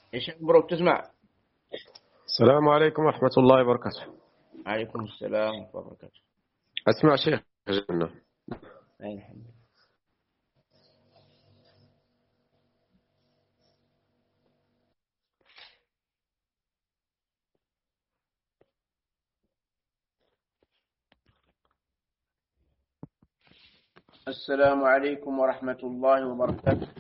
يا شيخ مبروك تسمع. السلام عليكم ورحمة الله وبركاته. عليكم السلام ورحمة الله وبركاته. أسمع شيخ جنة. أي الحمد لله. السلام عليكم ورحمة الله وبركاته.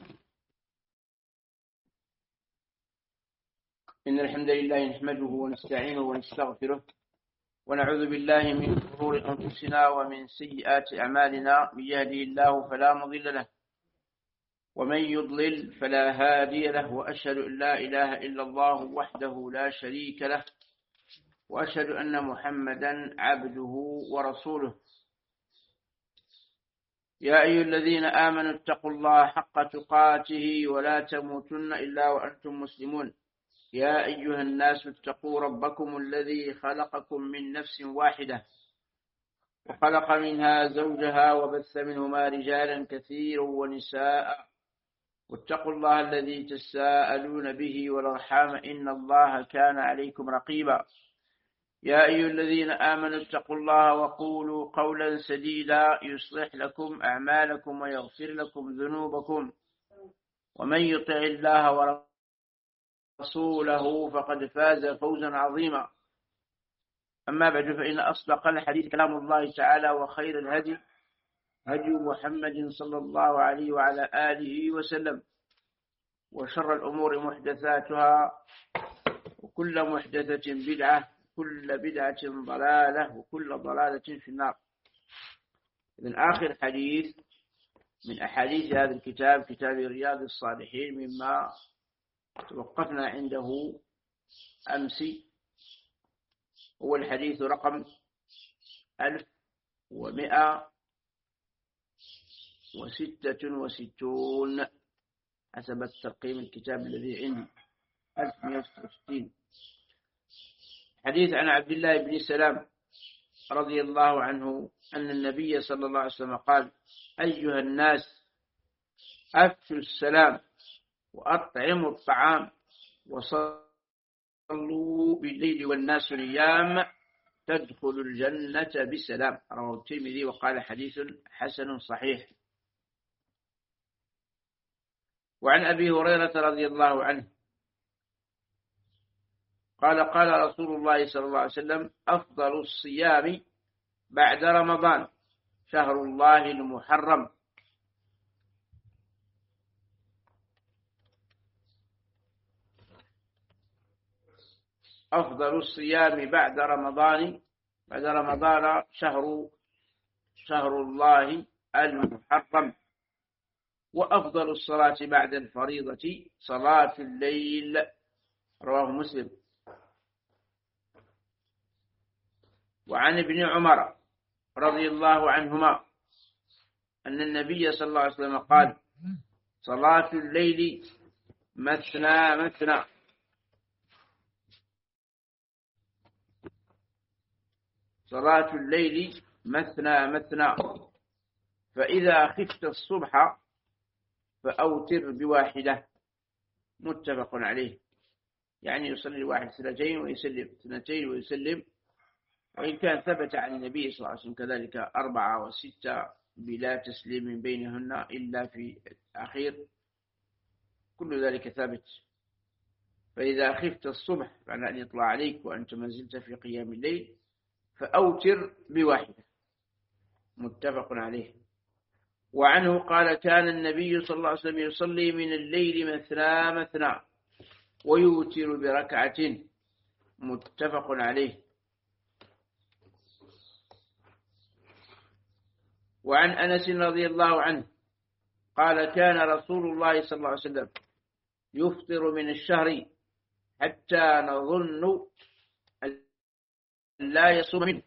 إن الحمد لله نحمده ونستعينه ونستغفره ونعوذ بالله من شرور أنفسنا ومن سيئات أعمالنا. من يهده الله فلا مضل له ومن يضلل فلا هادي له، وأشهد أن لا إله إلا الله وحده لا شريك له، وأشهد أن محمدا عبده ورسوله. يا أيها الذين آمنوا اتقوا الله حق تقاته ولا تموتن إلا وأنتم مسلمون. يا أيها الناس اتقوا ربكم الذي خلقكم من نفس واحدة وخلق منها زوجها وبث منهما رجالا كثيرا ونساء، واتقوا الله الذي تساءلون به والأرحام إن الله كان عليكم رقيبا. يا أيها الذين آمنوا اتقوا الله وقولوا قولا سديدا يصلح لكم أعمالكم ويغفر لكم ذنوبكم، ومن يطع الله ورسوله فقد فاز فوزا عظيما. أما بعد، فإن أصدق الحديث كلام الله تعالى، وخير الهدي هدي محمد صلى الله عليه وعلى آله وسلم، وشر الأمور محدثاتها، وكل محدثة بدعة، كل بدعة ضلالة، وكل ضلالة في النار. من آخر حديث من أحاديث هذا الكتاب، كتاب رياض الصالحين، مما توقفنا عنده أمس، هو الحديث رقم 1166 حسب الترقيم الكتاب الذي عندي، 1166. حديث عن عبد الله بن سلام رضي الله عنه أن النبي صلى الله عليه وسلم قال: أيها الناس، أفشوا السلام وأطعموا الطعام وصلوا بالليل والناس نيام تدخل الجنة بسلام. رواه الترمذي وقال حديث حسن صحيح. وعن أبي هريرة رضي الله عنه قال: قال رسول الله صلى الله عليه وسلم: أفضل الصيام بعد رمضان شهر الله المحرم. أفضل الصيام بعد رمضان شهر الله المحرم. وأفضل الصلاة بعد الفريضة صلاة الليل. رواه مسلم. وعن ابن عمر رضي الله عنهما أن النبي صلى الله عليه وسلم قال: صلاة الليل مثنى مثنى. صلاة الليل مثنى مثنى، فإذا خفت الصبح فأوتر بواحدة. متفق عليه. يعني يصلي الواحد سنتين ويسلم، سنتين ويسلم. وإن كان ثبت عن النبي صلى الله عليه وسلم كذلك 4 و6 بلا تسليم بينهن إلا في الأخير، كل ذلك ثابت. فإذا خفت الصبح، معنى أن يطلع عليك وأنت ما زلت في قيام الليل، فأوتر بواحدة. متفق عليه. وعنه قال: كان النبي صلى الله عليه وسلم يصلي من الليل مثنى مثنى ويوتر بركعة. متفق عليه. وعن أنس رضي الله عنه قال: كان رسول الله صلى الله عليه وسلم يفطر من الشهر حتى نظن أن لا يصوم منه،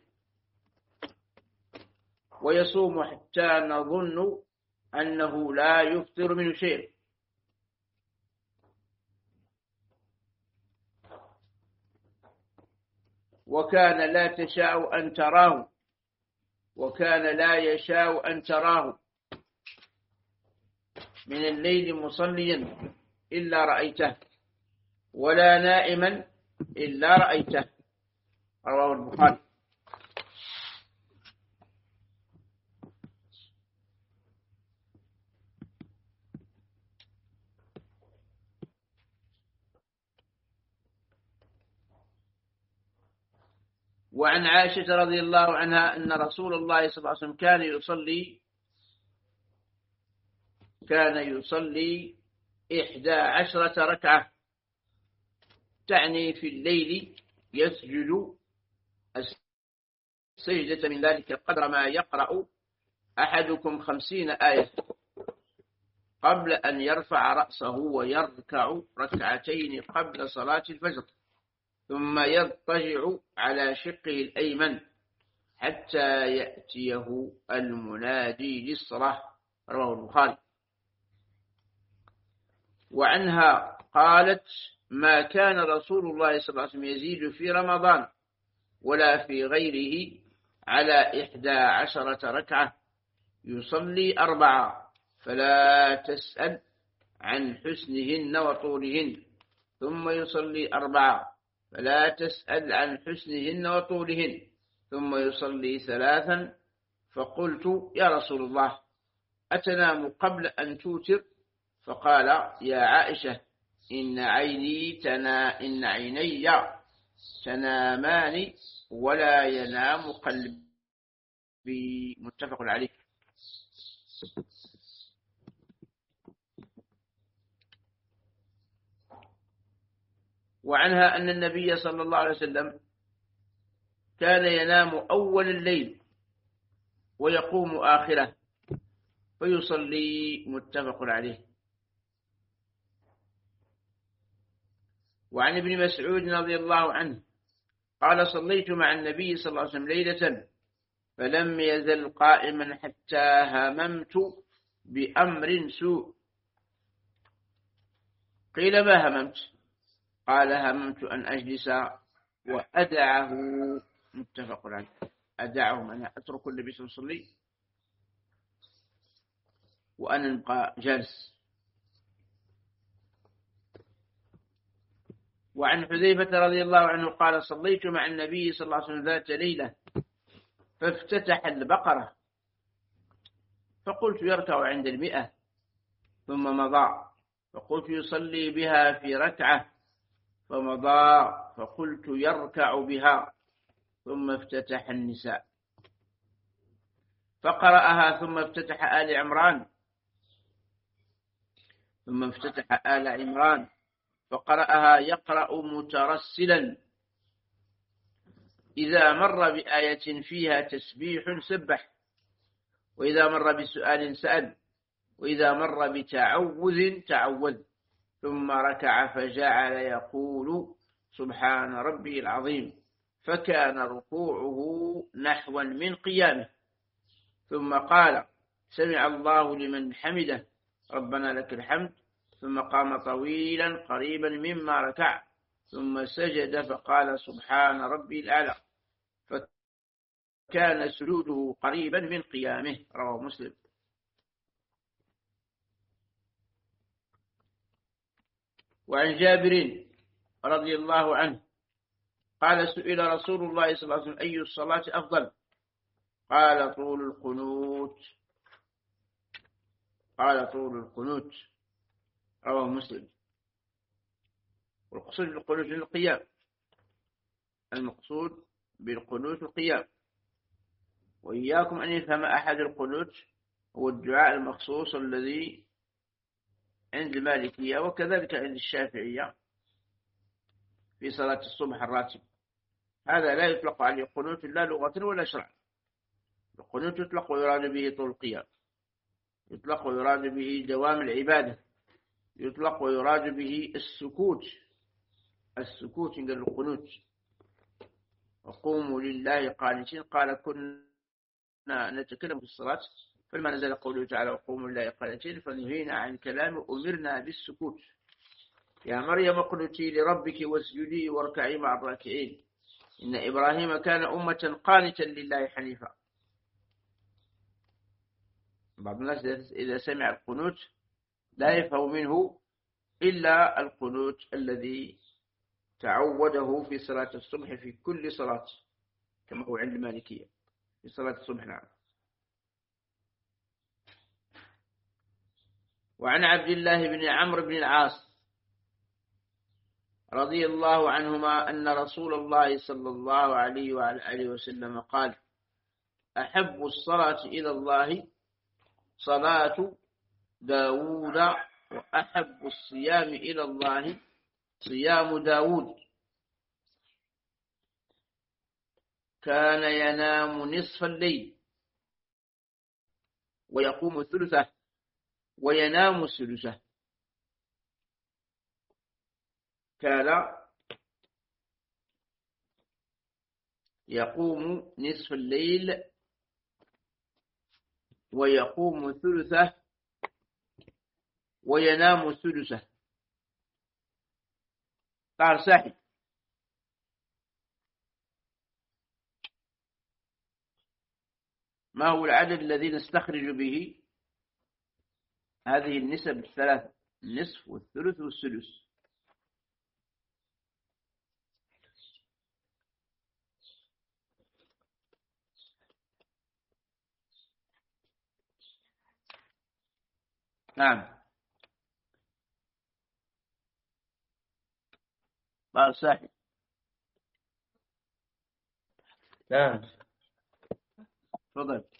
ويصوم حتى نظن أنه لا يفطر منه شيء. وكان لا يشاء أن تراه من الليل مصليا إلا رأيته. ولا نائما إلا رأيته. رواه البخاري. وعن عائشة رضي الله عنها أن رسول الله صلى الله عليه وسلم كان يصلي 11 ركعة، تعني في الليل، يسجد السجدة من ذلك قدر ما يقرأ أحدكم 50 آية قبل أن يرفع رأسه، ويركع ركعتين قبل صلاة الفجر، ثم يضطجع على شقه الأيمن حتى يأتيه المنادي للصلاة. رواه البخاري. وعنها قالت: ما كان رسول الله صلى الله عليه وسلم يزيد في رمضان ولا في غيره على 11 ركعة، يصلي 4 فلا تسأل عن حسنهن وطولهن، ثم يصلي 4 فلا تسأل عن حسنهن وطولهن، ثم يصلي 3. فقلت: يا رسول الله، أتنام قبل أن توتر؟ فقال: يا عائشة، إن عيني تنامان ولا ينام قلبي. متفق عليه. وعنها أن النبي صلى الله عليه وسلم كان ينام أول الليل ويقوم آخره فيصلي. متفق عليه. وعن ابن مسعود رضي الله عنه قال: صليت مع النبي صلى الله عليه وسلم ليلة فلم يزل قائما حتى هممت بأمر سوء. قيل: ما هممت؟ قال: هممت أن أجلس وأدعه. متفق عليه. أدعه أنا أترك النبي صلى الله عليه وسلم وأنا نبقى جالس. وعن حذيفة رضي الله عنه قال: صليت مع النبي صلى الله عليه وسلم ذات ليلة فافتتح البقرة فقلت: يركع عند 100، ثم مضى، فقلت: يصلي بها في ركعة، فمضى، فقلت: يركع بها، ثم افتتح النساء فقرأها، ثم افتتح آل عمران فقرأها يقرأ مترسلا، إذا مر بآية فيها تسبيح سبح، وإذا مر بسؤال سأل، وإذا مر بتعوذ تعوذ، ثم ركع فجعل يقول: سبحان ربي العظيم، فكان ركوعه نحوا من قيامه، ثم قال: سمع الله لمن حمده، ربنا لك الحمد، ثم قام طويلا قريبا مما ركع، ثم سجد فقال: سبحان ربي الأعلى، فكان سجوده قريبا من قيامه. رواه مسلم. وعن جابر رضي الله عنه قال: سئل رسول الله صلى الله عليه وسلم: أي الصلاة أفضل؟ قال: طول القنوت. رواه مسلم. والمقصود بالقنوت القيام، المقصود بالقنوت القيام. وإياكم أن يفهم أحد القنوت هو الدعاء المخصوص الذي عند المالكية وكذلك عند الشافعية في صلاة الصبح الراتب. هذا لا يطلق عليه قنوت لا لغة ولا شرعا. القنوت يطلق ويراد به طول القيام، يطلق ويراد به دوام العبادة، يطلق ويراد به السكوت عند القنوت. وقوموا لله قانتين. قال: كنا نتكلم في الصلاة فلما نزل قوله تعالى: وقوموا لله قانتين، فنهينا عن كلام أمرنا بالسكوت. يا مريم اقنتي لربك واسجدي واركعي مع الراكعين، إن إبراهيم كان أمة قانتا لله حنيفا. بعض الناس إذا سمع القنوت لا يفهم منه إلا القنوت الذي تعوده في صلاة الصبح في كل صلاة، كما هو عند المالكية في صلاة الصبح. نعم. وعن عبد الله بن عمرو بن العاص رضي الله عنهما أن رسول الله صلى الله عليه وعلى آله وسلم قال: أحب الصلاة إلى الله صلاة داود، وأحب الصيام إلى الله صيام داود، كان ينام نصف الليل ويقوم ثلثه وينام ثلثه. كان يقوم نصف الليل ويقوم ثلثه وينام ثلثه. قال صحيح. ما هو العدد الذي نستخرج به هذه النسب الثلاثة: النصف والثلث والسدس؟ نعم. قال صحيح. نعم. تفضل.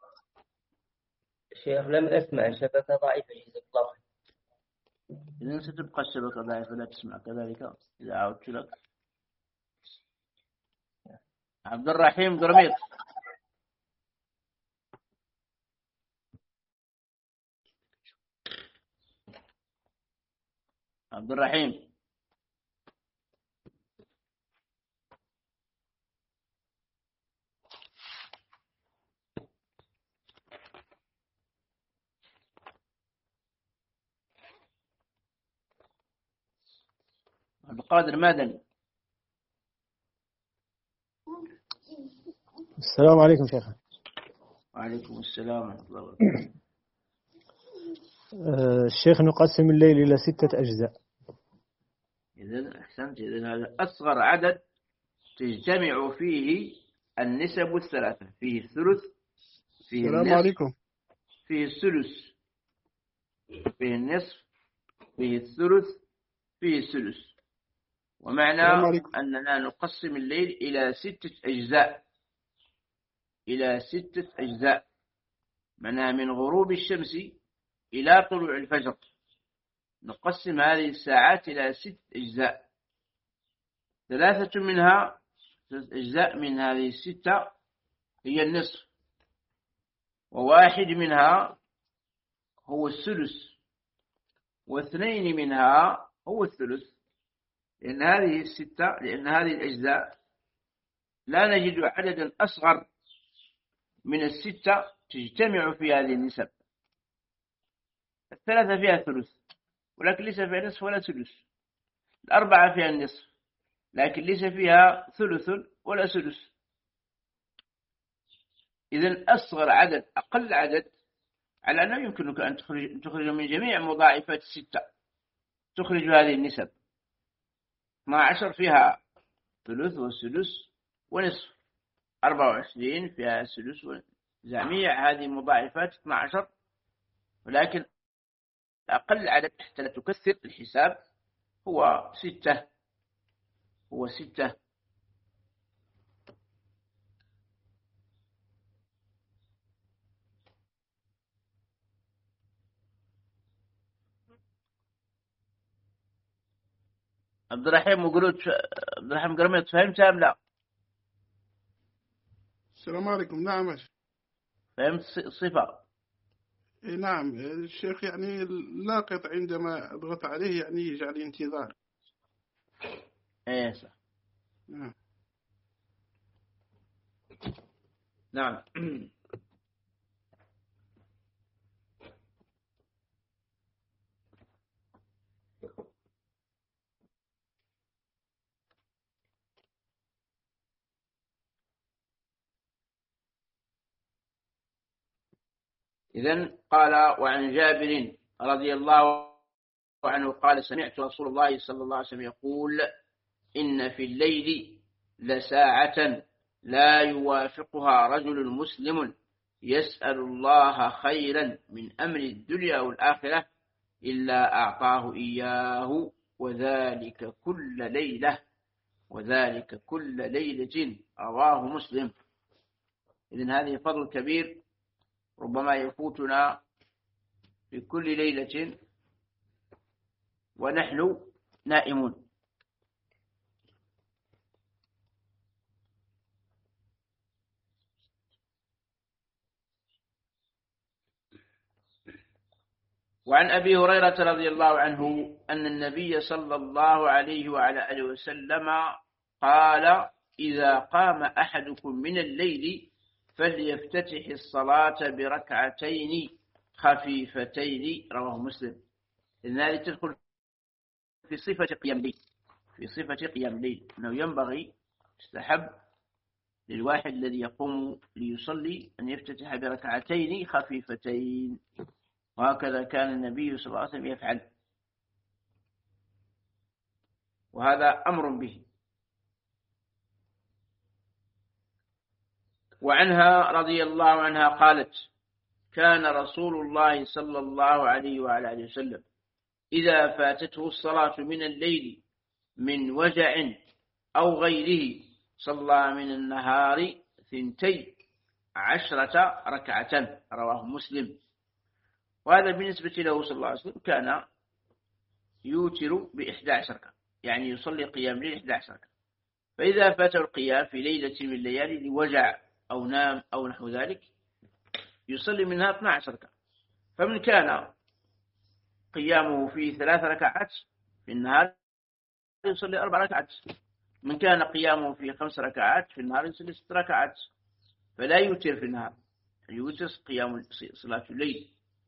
شيخ لم أسمع، شبكة ضعيفة جزاك الله خير. إذن ستبقى الشبكة ضعيفة لا تسمع كذلك إذا عودت لك. عبد الرحيم قرميط. عبد الرحيم. عبد القادر مدني. السلام عليكم شيخ. وعليكم السلام ورحمة الله وبركاته. الشيخ نقسم الليل إلى 6 أجزاء. إذن أحسنت. إذن هذا أصغر عدد تجتمع فيه النسب الثلاثة: فيه الثلث، فيه السلام عليكم، فيه الثلث، فيه النصف، فيه الثلث، فيه الثلث. ومعنى أننا نقسم الليل إلى 6 أجزاء، إلى 6 أجزاء، معناها من غروب الشمس إلى طلوع الفجر نقسم هذه الساعات إلى 6 أجزاء. 3 منها، 3 أجزاء من هذه 6 هي النصف، وواحد منها هو الثلث، واثنين منها هو الثلث. لأن هذه الأجزاء لا نجد عددا أصغر من 6 تجتمع في هذه النسب. 3 فيها ثلث ولكن ليس فيها نصف ولا ثلث. 4 فيها النصف لكن ليس فيها ثلث ولا ثلث. إذن أصغر عدد، أقل عدد، على أنه يمكنك أن تخرج من جميع مضاعفات 6 تخرج هذه النسب. 12 فيها ثلث وثلث ونصف، 24 فيها ثلث، جميع هذه مضاعفات 12. ولكن أقل عدد حتى لا تكثر الحساب هو 6. هو 6. عبد الرحيم قرميط فهمت أم لا؟ السلام عليكم. نعم فهمت الصفة؟ نعم الشيخ، يعني اللاقط عندما أضغط عليه يعني يجعل انتظار. ايه صح. نعم. نعم. إذن قال: وعن جابر رضي الله عنه قال سمعت رسول الله صلى الله عليه وسلم يقول إن في الليل لساعة لا يوافقها رجل مسلم يسأل الله خيرا من أمر الدنيا والآخرة إلا أعطاه إياه وذلك كل ليلة رواه مسلم. إذن هذه فضل كبير ربما يفوتنا في كل ليلة ونحن نائمون. وعن أبي هريرة رضي الله عنه أن النبي صلى الله عليه وعلى آله وسلم قال إذا قام أحدكم من الليل فليفتتح الصلاة بركعتين خفيفتين رواه مسلم. إذن هذه تدخل في صفة قيام الليل أنه ينبغي استحب للواحد الذي يقوم ليصلي أن يفتتح بركعتين خفيفتين، وهكذا كان النبي صلى الله عليه وسلم يفعل، وهذا أمر به. وعنها رضي الله عنها قالت كان رسول الله صلى الله عليه وعلى آله وسلم إذا فاتته الصلاة من الليل من وجع أو غيره صلى من النهار 12 ركعة رواه مسلم. وهذا بالنسبة له صلى الله عليه وسلم كان يوتر ب11 ركعة، يعني يصلي قيام ليل 11 ركعة. فإذا فاته القيام في ليلة من الليالي لوجع أو نام أو نحو ذلك يصلي منها 12 ركعة. فمن كان قيامه في 3 ركعات في النهار يصلي 4 ركعات، من كان قيامه في 5 ركعات في النهار يصلي 6 ركعات، فلا يوتر في النهار، يوتر قيام صلاة الليل،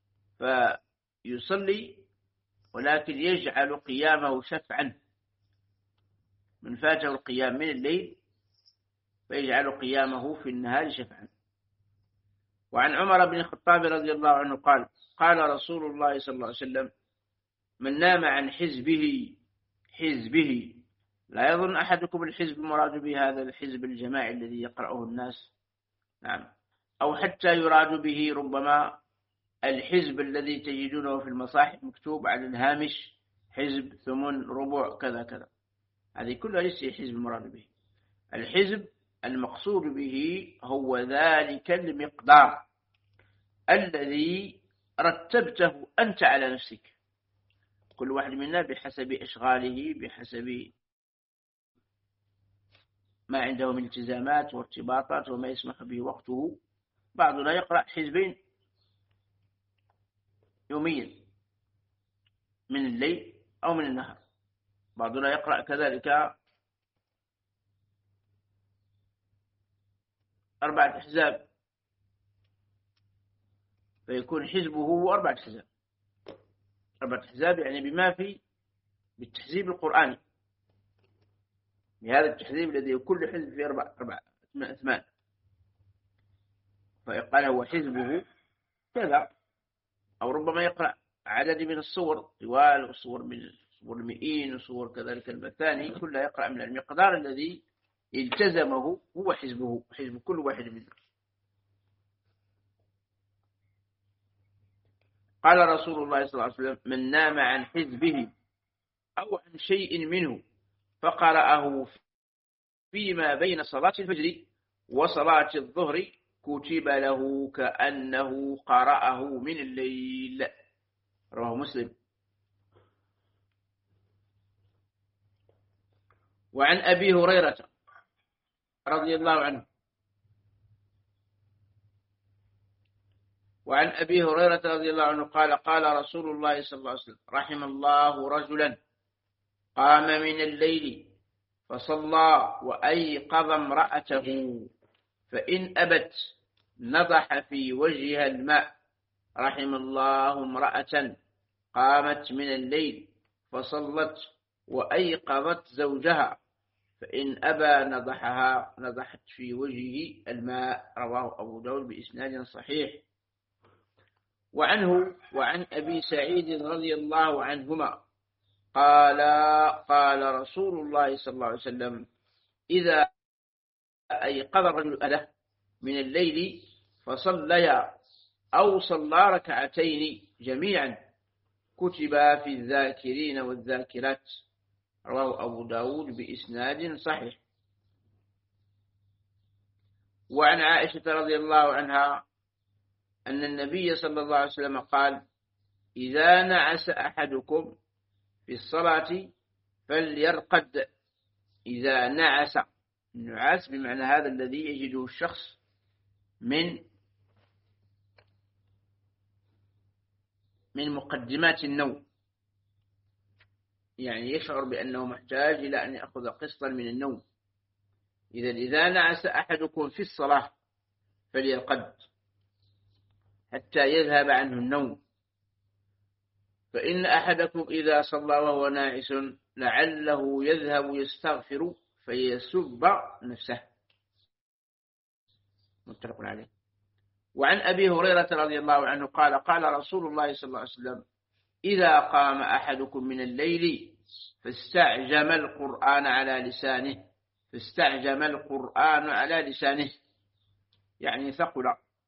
فيصلي ولكن يجعل قيامه شفعا، من فاته القيام من الليل فيجعل قيامه في النهار شفعا. وعن عمر بن الخطاب رضي الله عنه قال قال رسول الله صلى الله عليه وسلم من نام عن حزبه لا يظن أحدكم الحزب المراد به هذا الحزب الجماعي الذي يقرأه الناس، نعم، أو حتى يراد به ربما الحزب الذي تجدونه في المصاحف مكتوب على الهامش حزب ثمن ربع كذا كذا، هذه كلها ليس حزب المراد به. الحزب المقصود به هو ذلك المقدار الذي رتبته أنت على نفسك، كل واحد منا بحسب إشغاله، بحسب ما عنده من التزامات وارتباطات وما يسمح به وقته. بعضنا يقرأ حزبين يوميا من الليل أو من النهار، بعضنا يقرأ كذلك 4 أحزاب، فيكون حزبه 4 أحزاب. 4 أحزاب يعني بما في بالتحزيب القرآني، بهذا التحزيب الذي كل حزب فيه 8، فيقال هو حزبه كذا. أو ربما يقرأ عدد من الصور طوال وصور من صور المئين وصور كذلك المثاني، كلها يقرأ من المقدار الذي التزمه هو حزبه، حزب كل واحد منه. قال رسول الله صلى الله عليه وسلم من نام عن حزبه أو عن شيء منه فقرأه فيما بين صلاة الفجر وصلاة الظهر كتب له كأنه قرأه من الليل، رواه مسلم. وعن أبي هريرة رضي الله عنه قال قال رسول الله صلى الله عليه وسلم رحم الله رجلا قام من الليل فصلى وأيقظ امرأته فإن أبت نضح في وجهها الماء. رحم الله امرأة قامت من الليل فصلت وأيقظت زوجها فإن أبى نضحت في وجهه الماء، رواه أبو داود بإسناد صحيح. وعنه وعن أبي سعيد رضي الله عنهما قال قال رسول الله صلى الله عليه وسلم إذا أيقظ الرجل أهله من الليل فصليا أو صلى ركعتين جميعا كتبا في الذاكرين والذاكرات. رواه أبو داود بإسناد صحيح. وعن عائشة رضي الله عنها أن النبي صلى الله عليه وسلم قال إذا نعس أحدكم في الصلاة فليرقد. إذا نعس، النعاس بمعنى هذا الذي يجده الشخص من مقدمات النوم، يعني يشعر بأنه محتاج إلى أن يأخذ قسطا من النوم. إذا نعس أحدكم في الصلاة فليرقد حتى يذهب عنه النوم، فإن أحدكم إذا صلى وهو ناعس لعله يذهب يستغفر فيسب نفسه. متفق عليه. وعن أبي هريرة رضي الله عنه قال قال رسول الله صلى الله عليه وسلم إذا قام أحدكم من الليل فاستعجم القرآن على لسانه يعني ثقل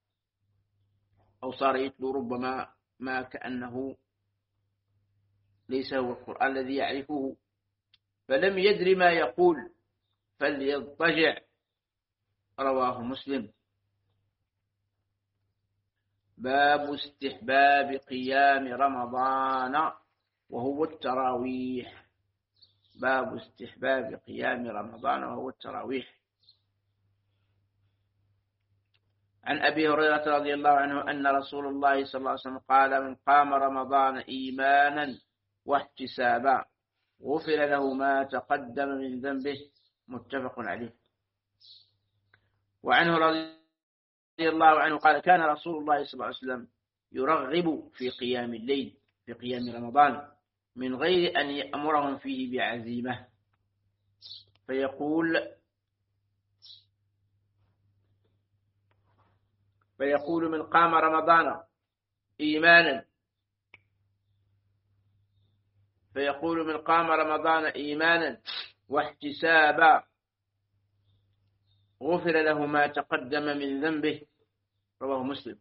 أو صار يتلو ربما ما كأنه ليس هو القرآن الذي يعرفه، فلم يدر ما يقول فليضطجع. رواه مسلم. باب استحباب قيام رمضان وهو التراويح. باب استحباب قيام رمضان وهو التراويح. عن أبي هريرة رضي الله عنه أن رسول الله صلى الله عليه وسلم قال من قام رمضان إيمانا واحتسابا غفر له ما تقدم من ذنبه. متفق عليه. وعنه رضي الله عنه قال كان رسول الله صلى الله عليه وسلم يرغب في قيام الليل في قيام رمضان من غير أن يأمرهم فيه بعزيمة، فيقول من قام رمضان إيمانا واحتسابا غفر له ما تقدم من ذنبه. رواه مسلم.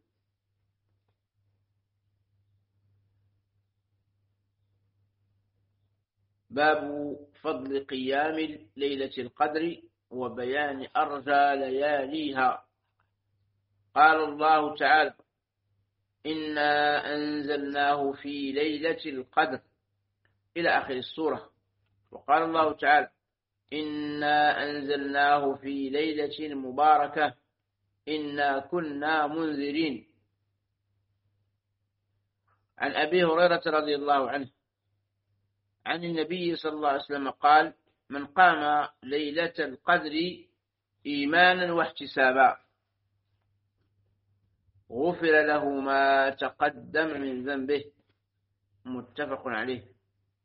باب فضل قيام ليلة القدر وبيان أرجى لياليها. قال الله تعالى إنا أنزلناه في ليلة القدر إلى آخر السورة. وقال الله تعالى إنا أنزلناه في ليلة مباركة إنا كنا منذرين. عن أبي هريرة رضي الله عنه عن النبي صلى الله عليه وسلم قال من قام ليلة القدر إيمانا واحتسابا غفر له ما تقدم من ذنبه. متفق عليه.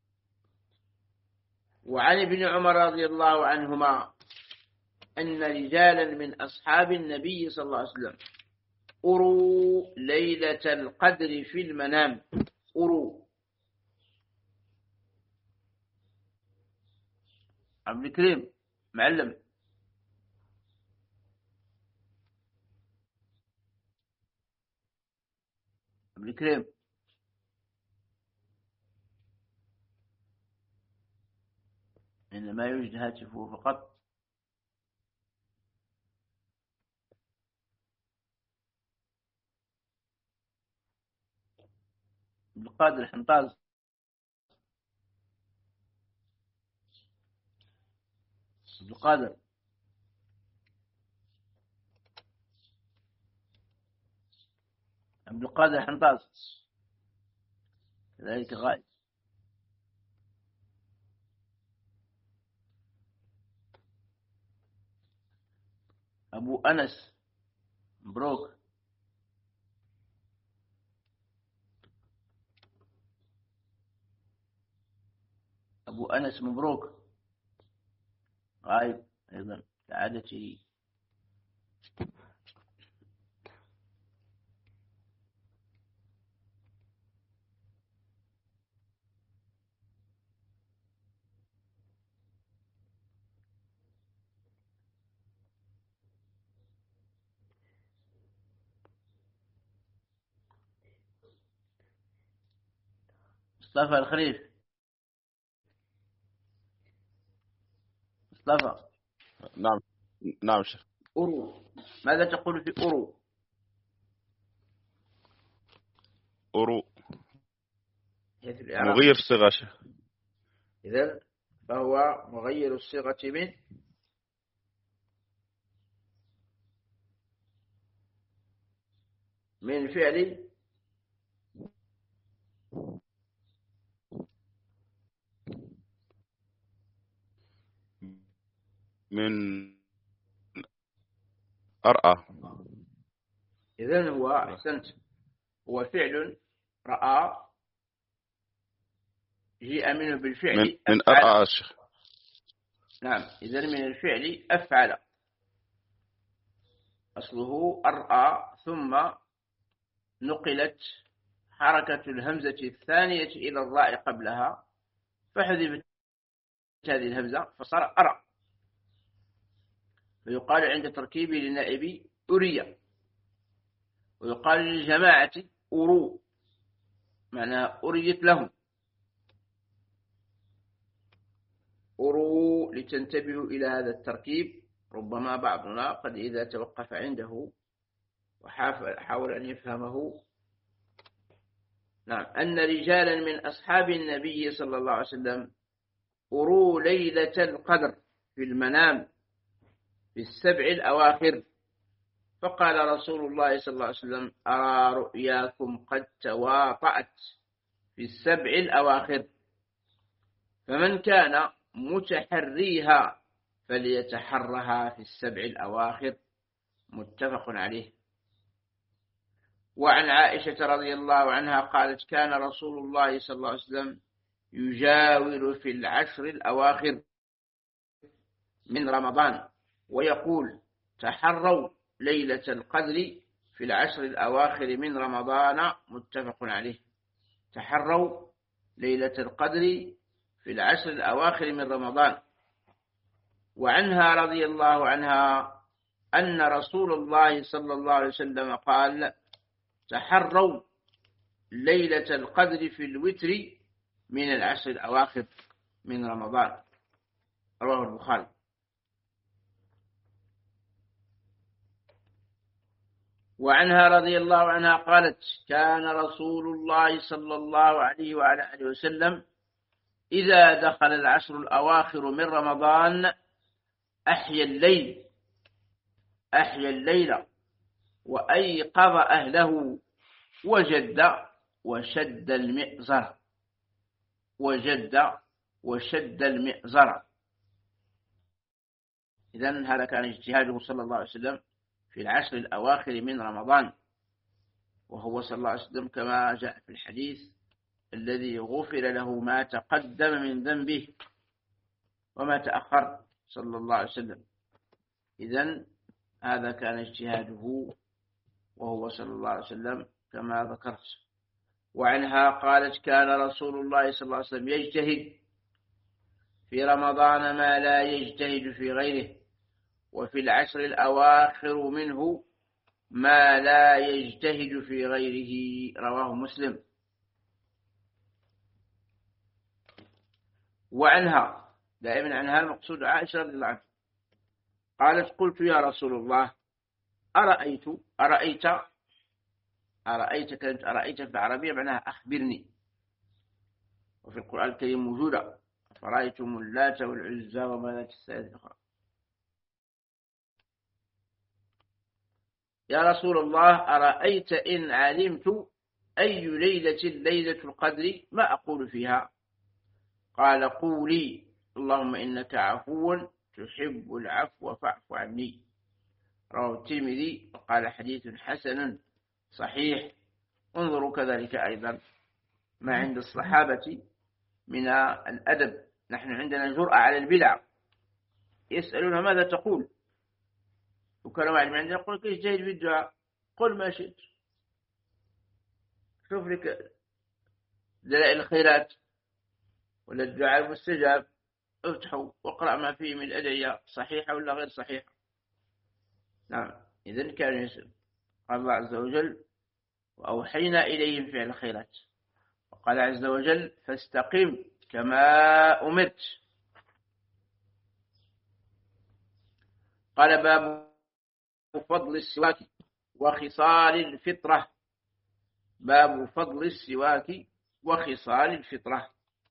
وعن ابن عمر رضي الله عنهما أن رجالا من أصحاب النبي صلى الله عليه وسلم أروا ليلة القدر في المنام. أروا. عبد الكريم معلم. عبد الكريم إنما يوجد هاتفه فقط. عبد القادر حنطاز. عبد القادر حنطاز كذلك غائب. أبو أنس مبروك. أبو أنس مبروك غائب أيضا كعادته. مصطفى الخليف. مصطفى. نعم. نعم شيخ. أرو، ماذا تقول في أرو؟ أرو هي في الإعراب. مغير صيغة شيخ. إذن فهو مغير الصيغة من فعل من أرأى. إذن هو أحسنت، هو فعل رأى جاء منه بالفعل من أفعل. أرأى شيخ. نعم، إذن من الفعل أفعل، أصله أرأى، ثم نقلت حركة الهمزة الثانية إلى الراء قبلها فحذفت هذه الهمزة فصار أرى، فيقال عند تركيبه للنائب أريا، ويقال للجماعة أرو، معنى أريت لهم. أرو، لتنتبهوا إلى هذا التركيب، ربما بعضنا قد إذا توقف عنده وحاول أن يفهمه. نعم، أن رجالا من أصحاب النبي صلى الله عليه وسلم أروا ليلة القدر في المنام في السبع الأواخر، فقال رسول الله صلى الله عليه وسلم: أرى رؤياكم قد تواطأت في السبع الأواخر، فمن كان متحريها فليتحرها في السبع الأواخر. متفق عليه. وعن عائشة رضي الله عنها قالت: كان رسول الله صلى الله عليه وسلم يجاور في العشر الأواخر من رمضان ويقول: تحروا ليلة القدر في العشر الأواخر من رمضان. متفق عليه. تحروا ليلة القدر في العشر الأواخر من رمضان. وعنها رضي الله عنها أن رسول الله صلى الله عليه وسلم قال: تحروا ليلة القدر في الوتر من العشر الأواخر من رمضان. رواه البخاري. وعنها رضي الله عنها قالت: كان رسول الله صلى الله عليه وعلى آله وسلم إذا دخل العشر الأواخر من رمضان أحيا الليل وأيقظ أهله وشد المئزر. إذن هذا كان اجتهاده صلى الله عليه وسلم في العشر الأواخر من رمضان، وهو صلى الله عليه وسلم كما جاء في الحديث الذي غفر له ما تقدم من ذنبه وما تأخر صلى الله عليه وسلم. إذن هذا كان اجتهاده وهو صلى الله عليه وسلم كما ذكرت. وعنها قالت: كان رسول الله صلى الله عليه وسلم يجتهد في رمضان ما لا يجتهد في غيره، وفي العشر الأواخر منه ما لا يجتهد في غيره. رواه مسلم. وعنها، دائما عنها المقصود عائشة رضي الله عنها، قالت: قلت يا رسول الله أرأيت كلمة أرأيت في العربية معناها أخبرني، وفي القرآن الكريم موجودة: فرأيتم اللات والعزى ومناة الثالثة الأخرى. يا رسول الله أرأيت إن علمت أي ليلة القدر ما أقول فيها؟ قال: قولي اللهم إنك عفو تحب العفو فاعف عني. رواه الترمذي وقال: حديث حسن صحيح. انظروا كذلك أيضا ما عند الصحابة من الأدب. نحن عندنا جرأة على البدع، يسألون ماذا تقول، وكان واحد من عندنا يقول: كيف جاهد في الدعاء؟ قل ما شئت، شوف لك دلائل الخيرات ولا الدعاء المستجاب، افتحوا واقرأ ما فيه من الأدعية صحيحة ولا غير صحيحة. نعم، إذن كان يسأل. قال الله عز وجل: وأوحينا إليهم فعل الخيرات وقال عز وجل فاستقم كما أمرت. قال باب فضل السواك وخصال الفطرة. باب فضل السواك وخصال الفطرة.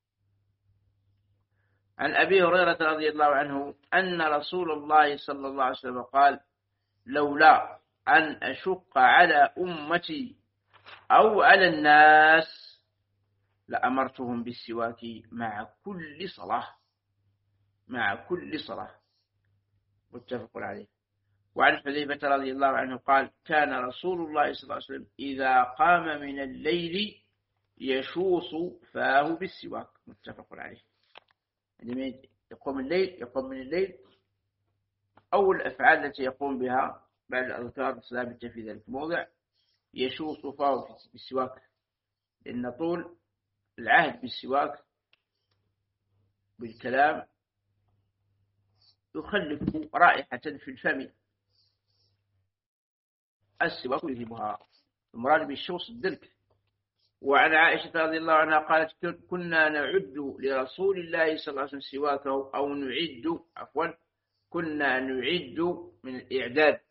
عن أبي هريرة رضي الله عنه أن رسول الله صلى الله عليه وسلم قال لولا أن أشق على أمتي أو على الناس لأمرتهم بالسواك مع كل صلاة. مع كل صلاة. متفق عليه. وعن حذيفة رضي الله عنه قال كان رسول الله صلى الله عليه وسلم إذا قام من الليل يشوص فاه بالسواك. متفق عليه. عندما يقوم من الليل أول الأفعال التي يقوم بها بعد الأذكار الثابتة في ذلك الموضع يشوص فاه بالسواك، لأن طول العهد بالسواك بالكلام يخلف رائحة في الفم. السواك يذهبها. المراد بالشوص الدلك. وعن عائشة رضي الله عنها قالت كنا نعد لرسول الله صلى الله عليه وسلم سواكه أو نعد كنا نعد من الإعداد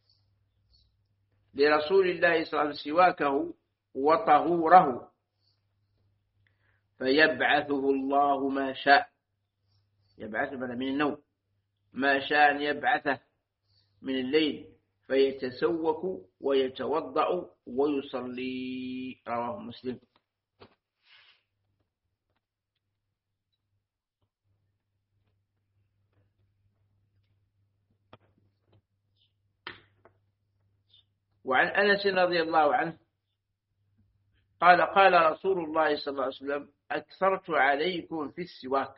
لرسول الله صلى الله عليه وسلم سواكه وطهوره فيبعثه الله ما شاء. يبعثه من النوم ما شاء أن يبعثه من الليل فيتسوك ويتوضأ ويصلي. رواه مسلم. وعن أنس رضي الله عنه قال قال رسول الله صلى الله عليه وسلم أكثرت عليكم في السواك.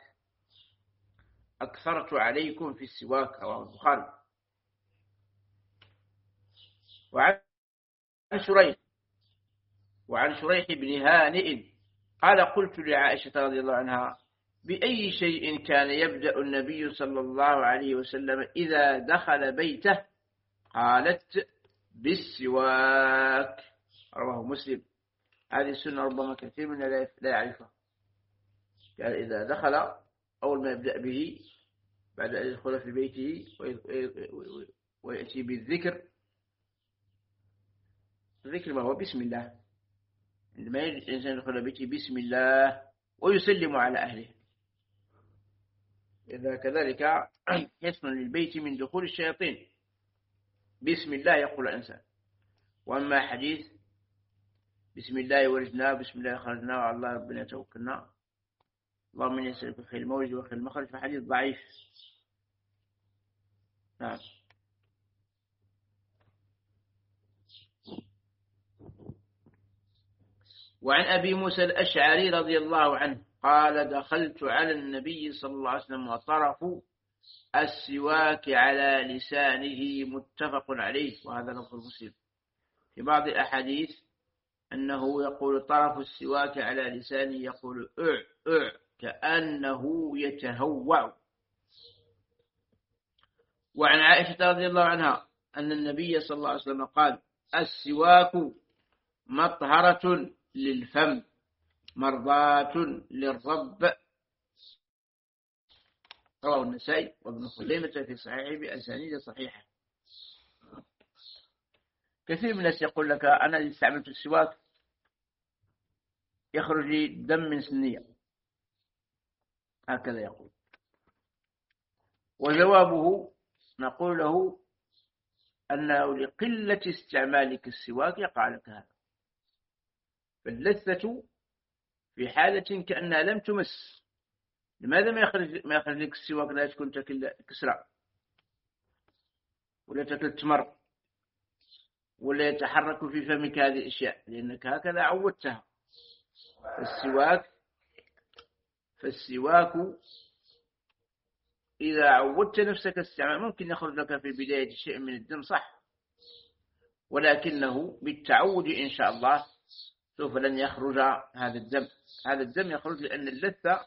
أكثرت عليكم في السواك. رواه البخاري. وعن شريح بن هانئ قال قلت لعائشة رضي الله عنها بأي شيء كان يبدأ النبي صلى الله عليه وسلم إذا دخل بيته؟ قالت بالسواك. رواه مسلم. هذه السنة ربما كثير من لا يعرفها. قال إذا دخل أول ما يبدأ به بعد أن يدخل في بيته ويأتي بالذكر. الذكر ما هو بسم الله. عندما الإنسان يدخل بيته بسم الله ويسلم على أهله. إذا كذلك يسمن للبيت من دخول الشياطين. بسم الله يقول الإنسان. وأما حديث بسم الله ولدنا بسم الله خرجنا وعلى الله ربنا توكلنا اللهم إني أسألك خير المولد وخير المخرج فحديث ضعيف. نعم. وعن أبي موسى الأشعري رضي الله عنه قال دخلت على النبي صلى الله عليه وسلم وطرف السواك على لسانه. متفق عليه. وهذا لفظ مسلم. في بعض الأحاديث أنه يقول طرف السواك على لسانه يقول كأنه يتهوع. وعن عائشة رضي الله عنها أن النبي صلى الله عليه وسلم قال السواك مطهرة للفم مرضاة للرب. رواه النسائي وابن خزيمة في صحيحه بأسانيد صحيحة. كثير من الناس يقول لك أنا إذا استعملت السواك يخرج لي دم من سنية. هكذا يقول. وجوابه نقول له أنه لقلة استعمالك السواك يقع لك هذا. فاللثة في حالة كأنها لم تمس. لماذا ما يخرج لك السواك لا تكون تأكل كسرى ولا تأكل تمر ولا يتحرك في فمك هذه الأشياء؟ لأنك هكذا عودتها. فالسواك إذا عودت نفسك استعمال ممكن يخرج لك في البداية شيء من الدم صح، ولكنه بالتعود إن شاء الله سوف لن يخرج هذا الدم. هذا الدم يخرج لأن اللثة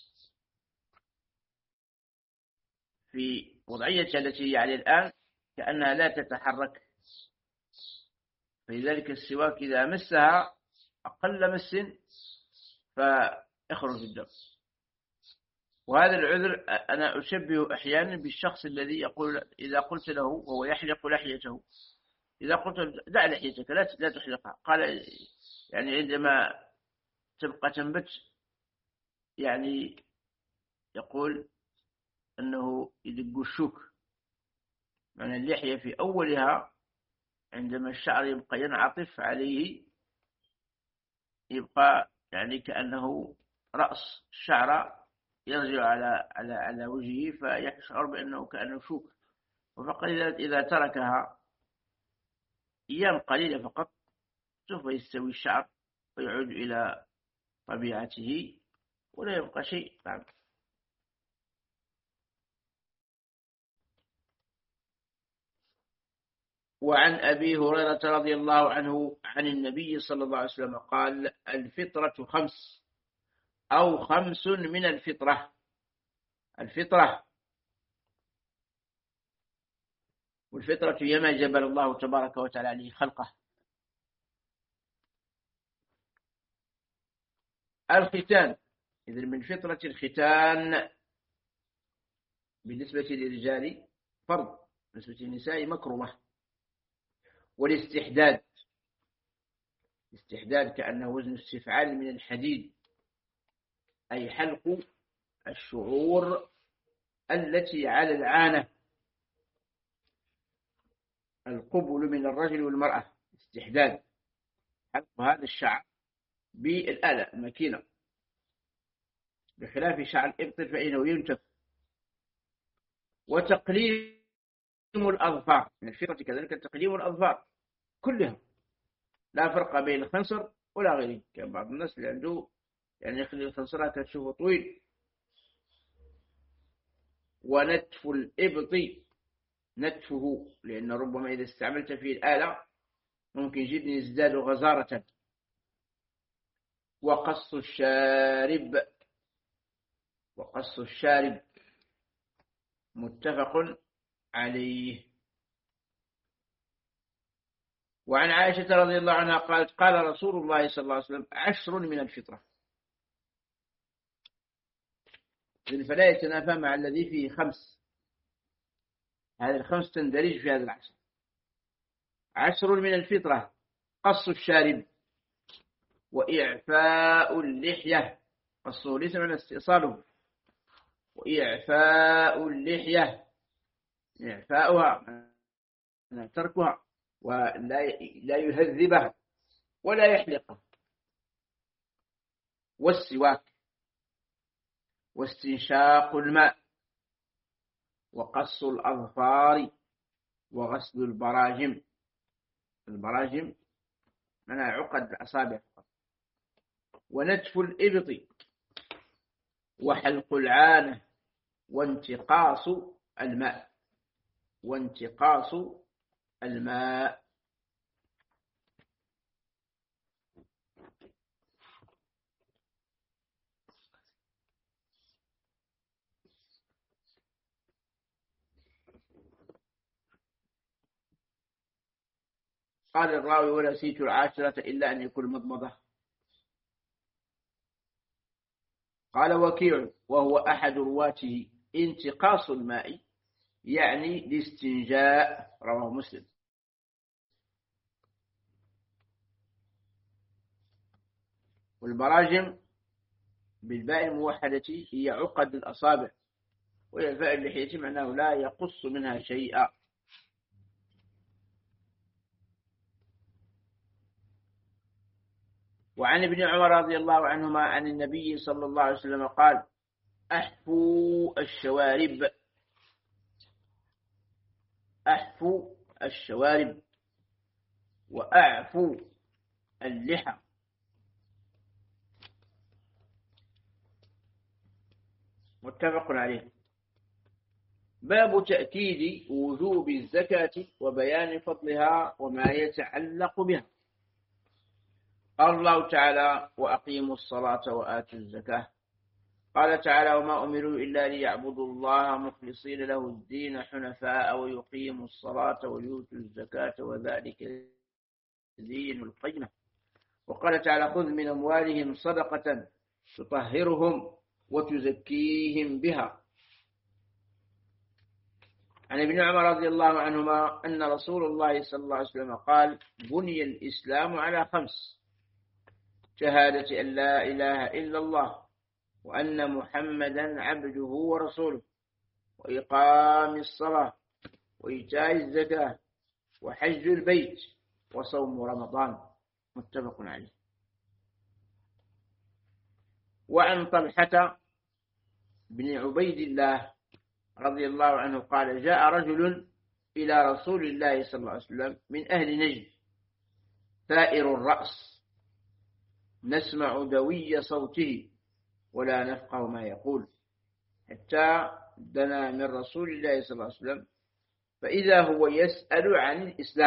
في وضعيتها التي هي عليه الآن كأنها لا تتحرك. فلذلك السواك إذا مسها أقل مس فاخرج الدم. وهذا العذر أنا أشبه أحيانا بالشخص الذي يقول إذا قلت له وهو يحلق لحيته، إذا قلت دع لحيتك لا تحلقها، قال يعني عندما تبقى تنبت يعني يقول أنه يدق الشوك، يعني اللحية في أولها عندما الشعر يبقى ينعطف عليه يبقى يعني كأنه رأس الشعر يرجع على وجهه فيشعر بأنه كأنه شوك. وفقط إذا تركها أيام قليلة فقط سوف يستوي الشعر ويعود إلى طبيعته ولا يبقى شيء. وعن أبي هريرة رضي الله عنه عن النبي صلى الله عليه وسلم قال: الفطرة 5 أو 5 من الفطرة. الفطرة والفطرة هي ما جبل الله تبارك وتعالى عليه خلقه. الختان، إذن من فطرة الختان بالنسبة للرجال فرض، بالنسبة للنساء مكرمة. والاستحداد، الاستحداد كأنه وزن استفعال من الحديد، أي حلق الشعور التي على العانة، القبل من الرجل والمرأة، استحداد حلق هذا الشعر بالآلة الماكينة، بخلاف شعر الإبط فإنه ينتف. وتقليم الأظفار، من الفطرة كذلك تقليم الأظفار كلها، لا فرق بين الخنصر ولا غيره. كان بعض الناس اللي عنده يعني يخلي الخنصرات تشوفه طويل. ونتف الإبط، نتفه لأن ربما إذا استعملت فيه الآلة ممكن جدا يزداد غزارة. وقص الشارب، وقص الشارب متفق عليه. وعن عائشة رضي الله عنها قالت: قال رسول الله صلى الله عليه وسلم: 10 من الفطرة. فلا يتنافى مع الذي فيه 5، هذه ال5 تندرج في هذا ال10. 10 من الفطرة: قص الشارب، وإعفاء اللحية، قصه ليس من استئصاله، وإعفاء اللحية، إعفاؤها تركها، ولا يهذبها ولا يحلقها. والسواك، واستنشاق الماء، وقص الأظفار، وغسل البراجم. البراجم منها عقد الأصابع. ونتف الإبط، وحلق العانة، وانتقاص الماء، وانتقاص الماء. قال الراوي: ونسيت 10 إلا أن يكون مضمضة. قال وكيع وهو أحد رواته: انتقاص الماء يعني الاستنجاء، رواه مسلم. والبراجم بالباء الموحدة هي عقد الأصابع، وإعفاء اللحية معناه لا يقص منها شيئا. وعن ابن عمر رضي الله عنهما عن النبي صلى الله عليه وسلم قال: أحفوا الشوارب، أحفوا الشوارب، وأعفوا اللحى. متفق عليه. باب تأكيد وجوب الزكاة وبيان فضلها وما يتعلق بها. قال الله تعالى: وأقيموا الصلاة وآتوا الزكاة. قال تعالى: وما أمروا إلا ليعبدوا الله مخلصين له الدين حنفاء ويقيموا الصلاة ويؤتوا الزكاة وذلك دين القيمة. وقال تعالى: خذ من أموالهم صدقة تطهرهم وتزكيهم بها. عن ابن عمر رضي الله عنهما أن رسول الله صلى الله عليه وسلم قال: بني الإسلام على 5: شهادة أن لا إله إلا الله وأن محمدا عبده ورسوله، وإقام الصلاة، وإيتاء الزكاة، وحج البيت، وصوم رمضان. متفق عليه. وعن طلحة بن عبيد الله رضي الله عنه قال: جاء رجل إلى رسول الله صلى الله عليه وسلم من أهل نجد ثائر الرأس، نسمع دوي صوته ولا نفقه ما يقول، حتى دنا من رسول الله صلى الله عليه وسلم فإذا هو يسأل عن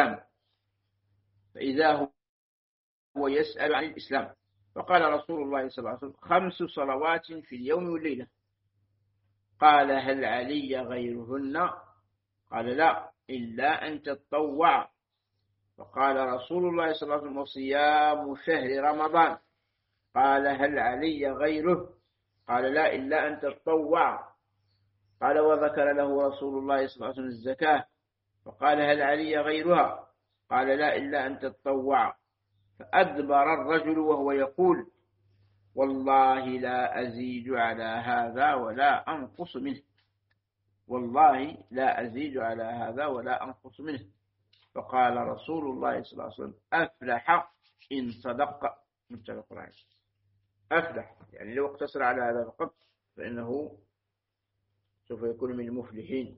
الإسلام. فقال رسول الله صلى الله عليه وسلم: 5 صلوات في اليوم والليلة. قال: هل علي غيرهن؟ قال: لا، إلا أن تتطوع. فقال رسول الله صلى الله عليه وسلم: وصيام شهر رمضان. قال: هل علي غيره؟ قال: لا، إلا أن تتطوع. قال: وذكر له رسول الله صلى الله عليه وسلم الزكاة. فقال: هل علي غيرها؟ قال: لا، إلا أن تتطوع. فأدبر الرجل وهو يقول: والله لا أزيد على هذا ولا أنقص منه، والله لا أزيد على هذا ولا أنقص منه. فقال رسول الله صلى الله عليه وسلم: أفلح إن صدق. متفق عليه. أفلح يعني لو اقتصر على هذا فقط فإنه سوف يكون من المفلحين.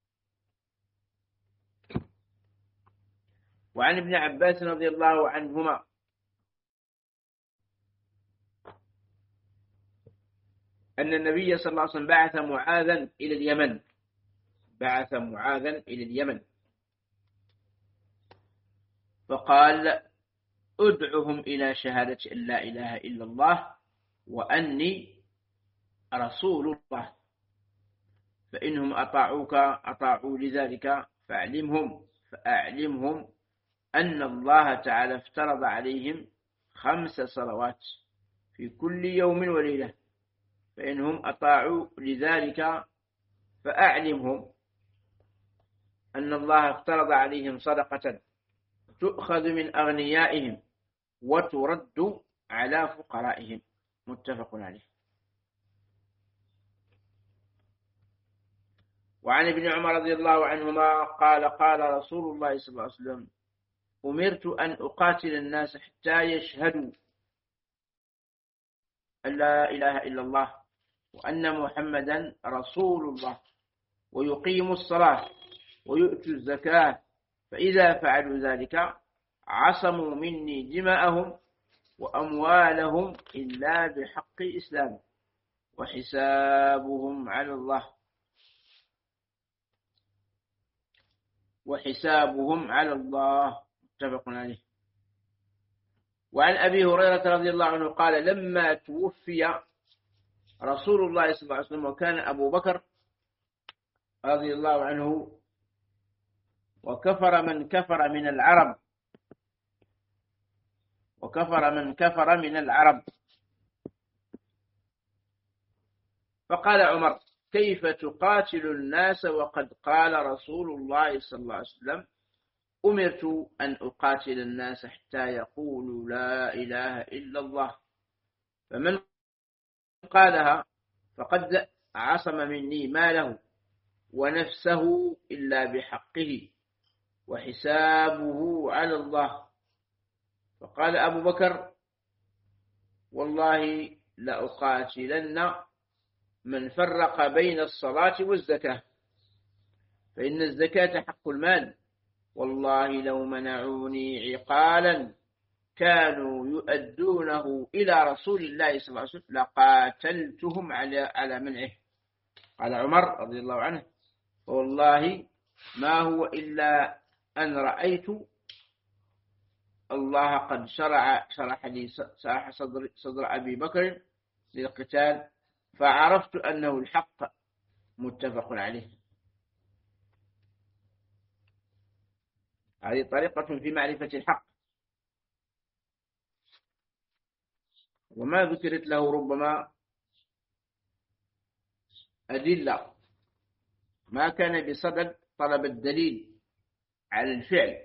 وعن ابن عباس رضي الله عنهما أن النبي صلى الله عليه وسلم بعث معاذا إلى اليمن فقال: ادعهم إلى شهادة أن لا إله إلا الله وأني رسول الله، فإنهم أطاعوا لذلك فأعلمهم أن الله تعالى افترض عليهم 5 صلوات في كل يوم وليلة، فإنهم أطاعوا لذلك فأعلمهم أن الله افترض عليهم صدقة تؤخذ من أغنيائهم وترد على فقرائهم. متفق عليه. وعن ابن عمر رضي الله عنهما قال: قال رسول الله صلى الله عليه وسلم: أمرت أن أقاتل الناس حتى يشهدوا أن لا إله إلا الله وأن محمدا رسول الله ويقيموا الصلاة ويؤتوا الزكاة، فإذا فعلوا ذلك عصموا مني دماءهم وأموالهم إلا بحق الإسلام وحسابهم على الله. متفق عليه. وعن أبي هريرة رضي الله عنه قال: لما توفي رسول الله صلى الله عليه وسلم وكان أبو بكر رضي الله عنه وكفر من كفر من العرب فقال عمر: كيف تقاتل الناس وقد قال رسول الله صلى الله عليه وسلم: أمرت أن أقاتل الناس حتى يقولوا لا إله إلا الله، فمن قالها فقد عصم مني ماله ونفسه إلا بحقه وحسابه على الله. فقال أبو بكر: والله لأقاتلن من فرق بين الصلاة والزكاة، فإن الزكاة حق المال، والله لو منعوني عقالا كانوا يؤدونه إلى رسول الله صلى الله عليه وسلم لقاتلتهم على منعه. قال عمر رضي الله عنه: والله ما هو إلا أن رأيت الله قد شرح لي صدر أبي بكر للقتال فعرفت أنه الحق. متفق عليه. هذه طريقة في معرفة الحق. وما ذكرت له ربما أدلة، ما كان بصدد طلب الدليل على الفعل.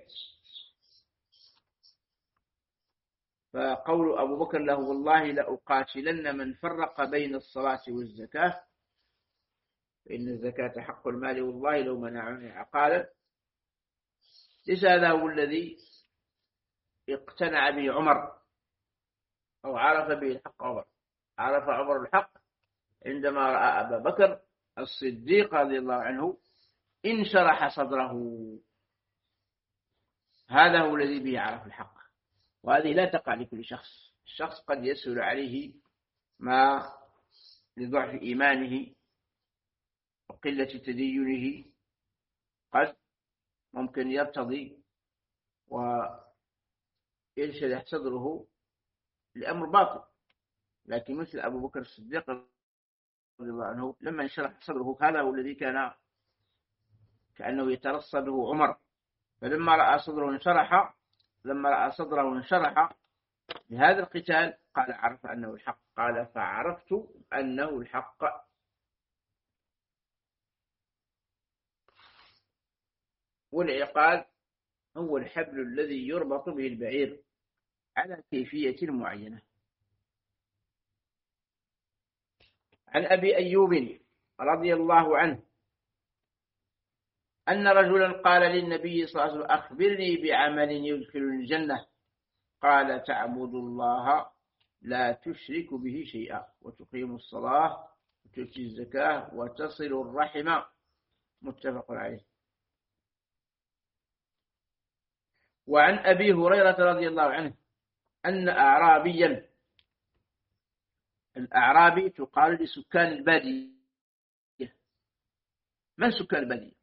فقول أبو بكر له والله لأقاتلن من فرق بين الصلاة والزكاة فإن الزكاة حق المال والله لو منعني عقالا، ليس هذا هو الذي اقتنع به عمر أو عرف به الحق عمر. عرف عمر الحق عندما رأى أبا بكر الصديق رضي الله عنه انشرح صدره، هذا هو الذي به عرف الحق. وهذه لا تقع لكل شخص. الشخص قد يسهل عليه ما لضعف إيمانه وقلة تدينه، قد ممكن يرتضي وينشرح صدره لأمر باطل. لكن مثل أبو بكر الصديق رضي الله عنه لما انشرح صدره، هذا هو الذي كان كأنه يترصده عمر. فلما رأى صدره انشرح لهذا القتال قال عرف أنه الحق، قال فعرفت أنه الحق. والعقال هو الحبل الذي يربط به البعير على كيفية معينة. عن أبي أيوب رضي الله عنه أن رجلا قال للنبي صلى الله عليه وسلم أخبرني بعمل يدخلني الجنة، قال تعبد الله لا تشرك به شيئا وتقيم الصلاة وتؤتي الزكاة وتصل الرحم، متفق عليه. وعن أبي هريرة رضي الله عنه أن أعرابيا، الأعرابي تقال لسكان البادية. من سكان البادية؟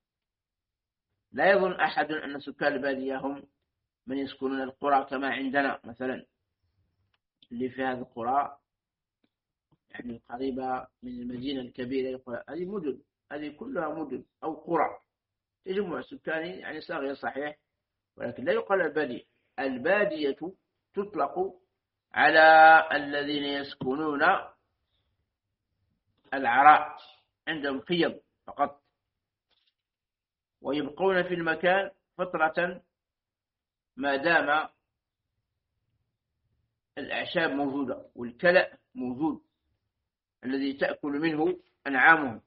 لا يظن أحد أن سكان البادية هم من يسكنون القرى كما عندنا مثلا، اللي في هذه القرى يعني قريبة من المدينة الكبيرة. هذه مدن، هذه كلها مدن أو قرى تجمع سكاني يعني صغير صحيح، ولكن لا يقال البادية. البادية تطلق على الذين يسكنون العراء، عندهم قيم فقط، ويبقون في المكان فترة ما دام الأعشاب موجودة والكلأ موجود الذي تأكل منه أنعامهم.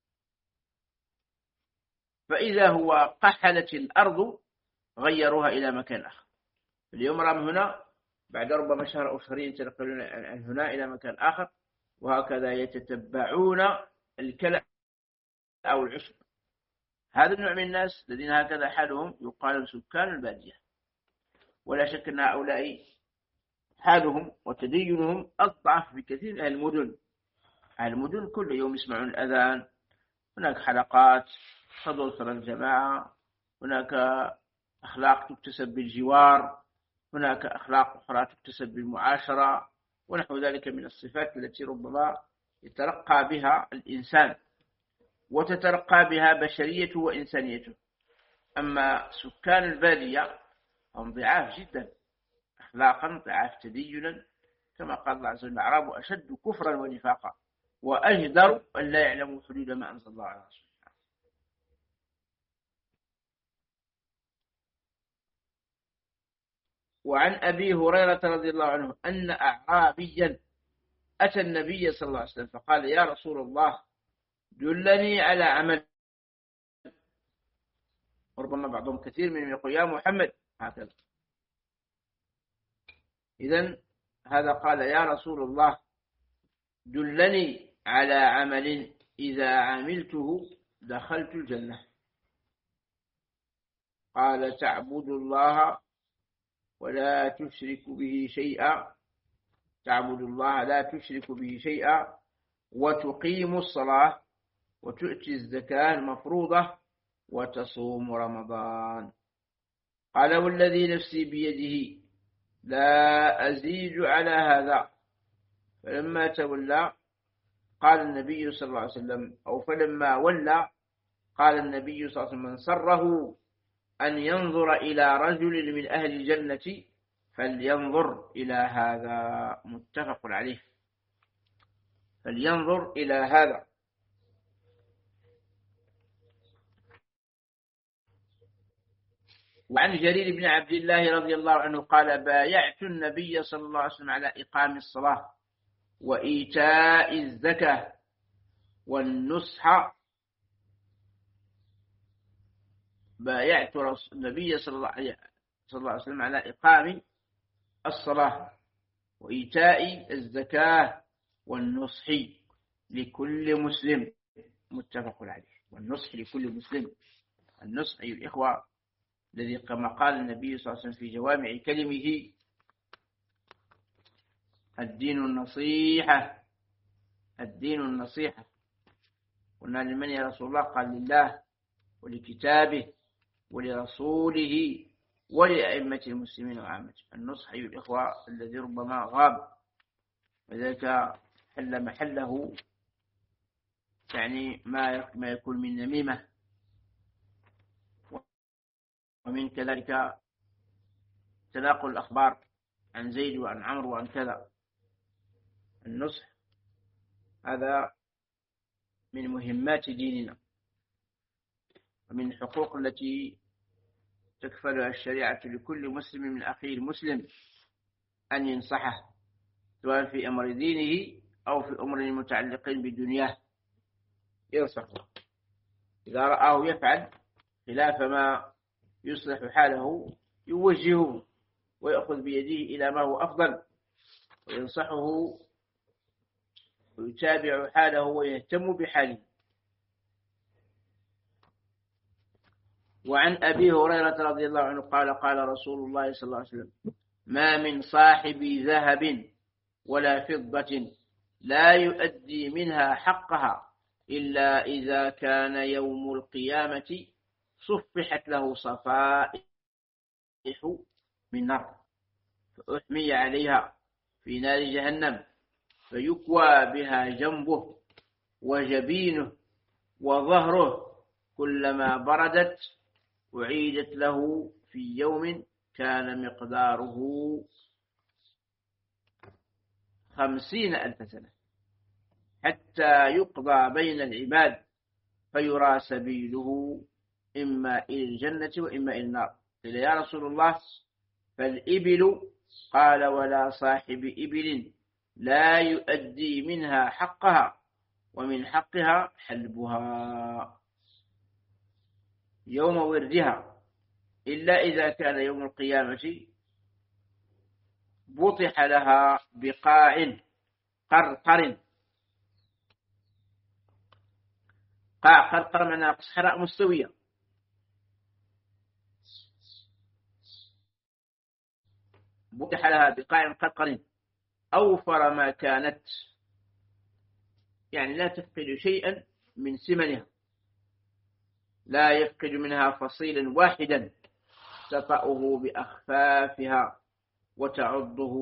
فإذا هو قحلت الأرض غيروها إلى مكان آخر. اليوم رام هنا، بعد ربما شهر أو شهرين ينتقلون عن هنا إلى مكان آخر، وهكذا يتتبعون الكلأ أو العشب. هذا النوع من الناس الذين هكذا حالهم يقال سكان البادية. ولا شك أن هؤلاء حالهم وتدينهم أضعف بكثير من أهل المدن. أهل المدن كل يوم يسمعون الأذان، هناك حلقات، حضور صلاة الجماعة، هناك أخلاق تكتسب بالجوار، هناك أخلاق أخرى تكتسب بالمعاشرة، ونحو ذلك من الصفات التي ربما يترقى بها الإنسان وتترقى بها بشريته وإنسانيته. أما سكان البادية هم ضعاف جدا أخلاقا، ضعاف تدينا، كما قال الله عز وجل الأعراب أشد كفرا ونفاقا وأجدر أن لا يعلموا حدود ما أنزل الله على رسوله. وعن أبي هريرة رضي الله عنه أن أعرابيا أتى النبي صلى الله عليه وسلم فقال يا رسول الله دلني على عمل. وربما بعضهم كثير منهم يقول يا محمد هكذا. إذن هذا قال يا رسول الله دلني على عمل إذا عملته دخلت الجنة. قال تعبد الله ولا تشرك به شيئا، تعبد الله لا تشرك به شيئا، وتقيم الصلاة وتؤتي الزكاة المفروضة وتصوم رمضان. قال والذي نفسي بيده لا أزيد على هذا. فلما تولى قال النبي صلى الله عليه وسلم، أو فلما ولى قال النبي صلى الله عليه وسلم من سره أن ينظر إلى رجل من أهل الجنة فلينظر إلى هذا، متفق عليه. فلينظر إلى هذا. وعن جرير بن عبد الله رضي الله عنه قال: بايعت النبي صلى الله عليه وسلم على إقام الصلاة وإيتاء الزكاة والنصح. بايعت النبي صلى الله عليه وسلم على إقام الصلاة وإيتاء الزكاة والنصح لكل مسلم، متفق عليه. والنصح لكل مسلم، النصح أيها الإخوة الذي كما قال النبي صلى الله عليه وسلم في جوامع كلمه: الدين النصيحة، الدين النصيحة. قلنا: لمن يا رسول الله؟ قال: لله ولكتابه ولرسوله ولأئمة المسلمين وعامته. النصح أيها الإخوة الذي ربما غاب، وذلك حل محله يعني ما يكون من نميمة، ومن كذلك تلاقوا الأخبار عن زيد وعن عمرو وعن كذا. النصح هذا من مهمات ديننا ومن الحقوق التي تكفلها الشريعة لكل مسلم من أخيه المسلم أن ينصحه، سواء في أمر دينه أو في أمر متعلقين بدنياه، ينصحه. إذا رآه يفعل خلاف ما يصلح حاله يوجهه ويأخذ بيده إلى ما هو أفضل، وينصحه ويتابع حاله ويهتم بحاله. وعن أبي هريرة رضي الله عنه قال: قال رسول الله صلى الله عليه وسلم: ما من صاحب ذهب ولا فضة لا يؤدي منها حقها إلا إذا كان يوم القيامة صفحت له صفائح من نار، فأحمي عليها في نار جهنم، فيكوى بها جنبه وجبينه وظهره، كلما بردت أعيدت له في يوم كان مقداره 50,000 سنة، حتى يقضى بين العباد فيرى سبيله إما إلى الجنة وإما إلى النار. قيل: يا رسول الله فالإبل؟ قال: ولا صاحب إبل لا يؤدي منها حقها، ومن حقها حلبها يوم وردها، إلا إذا كان يوم القيامة بطح لها بقاع قرقر. قاع قرقر معناها صحراء مستوية، بطح لها بقاع قرقر أوفر ما كانت، يعني لا تفقد شيئا من سمنها، لا يفقد منها فصيلا واحدا، تطأه بأخفافها وتعضه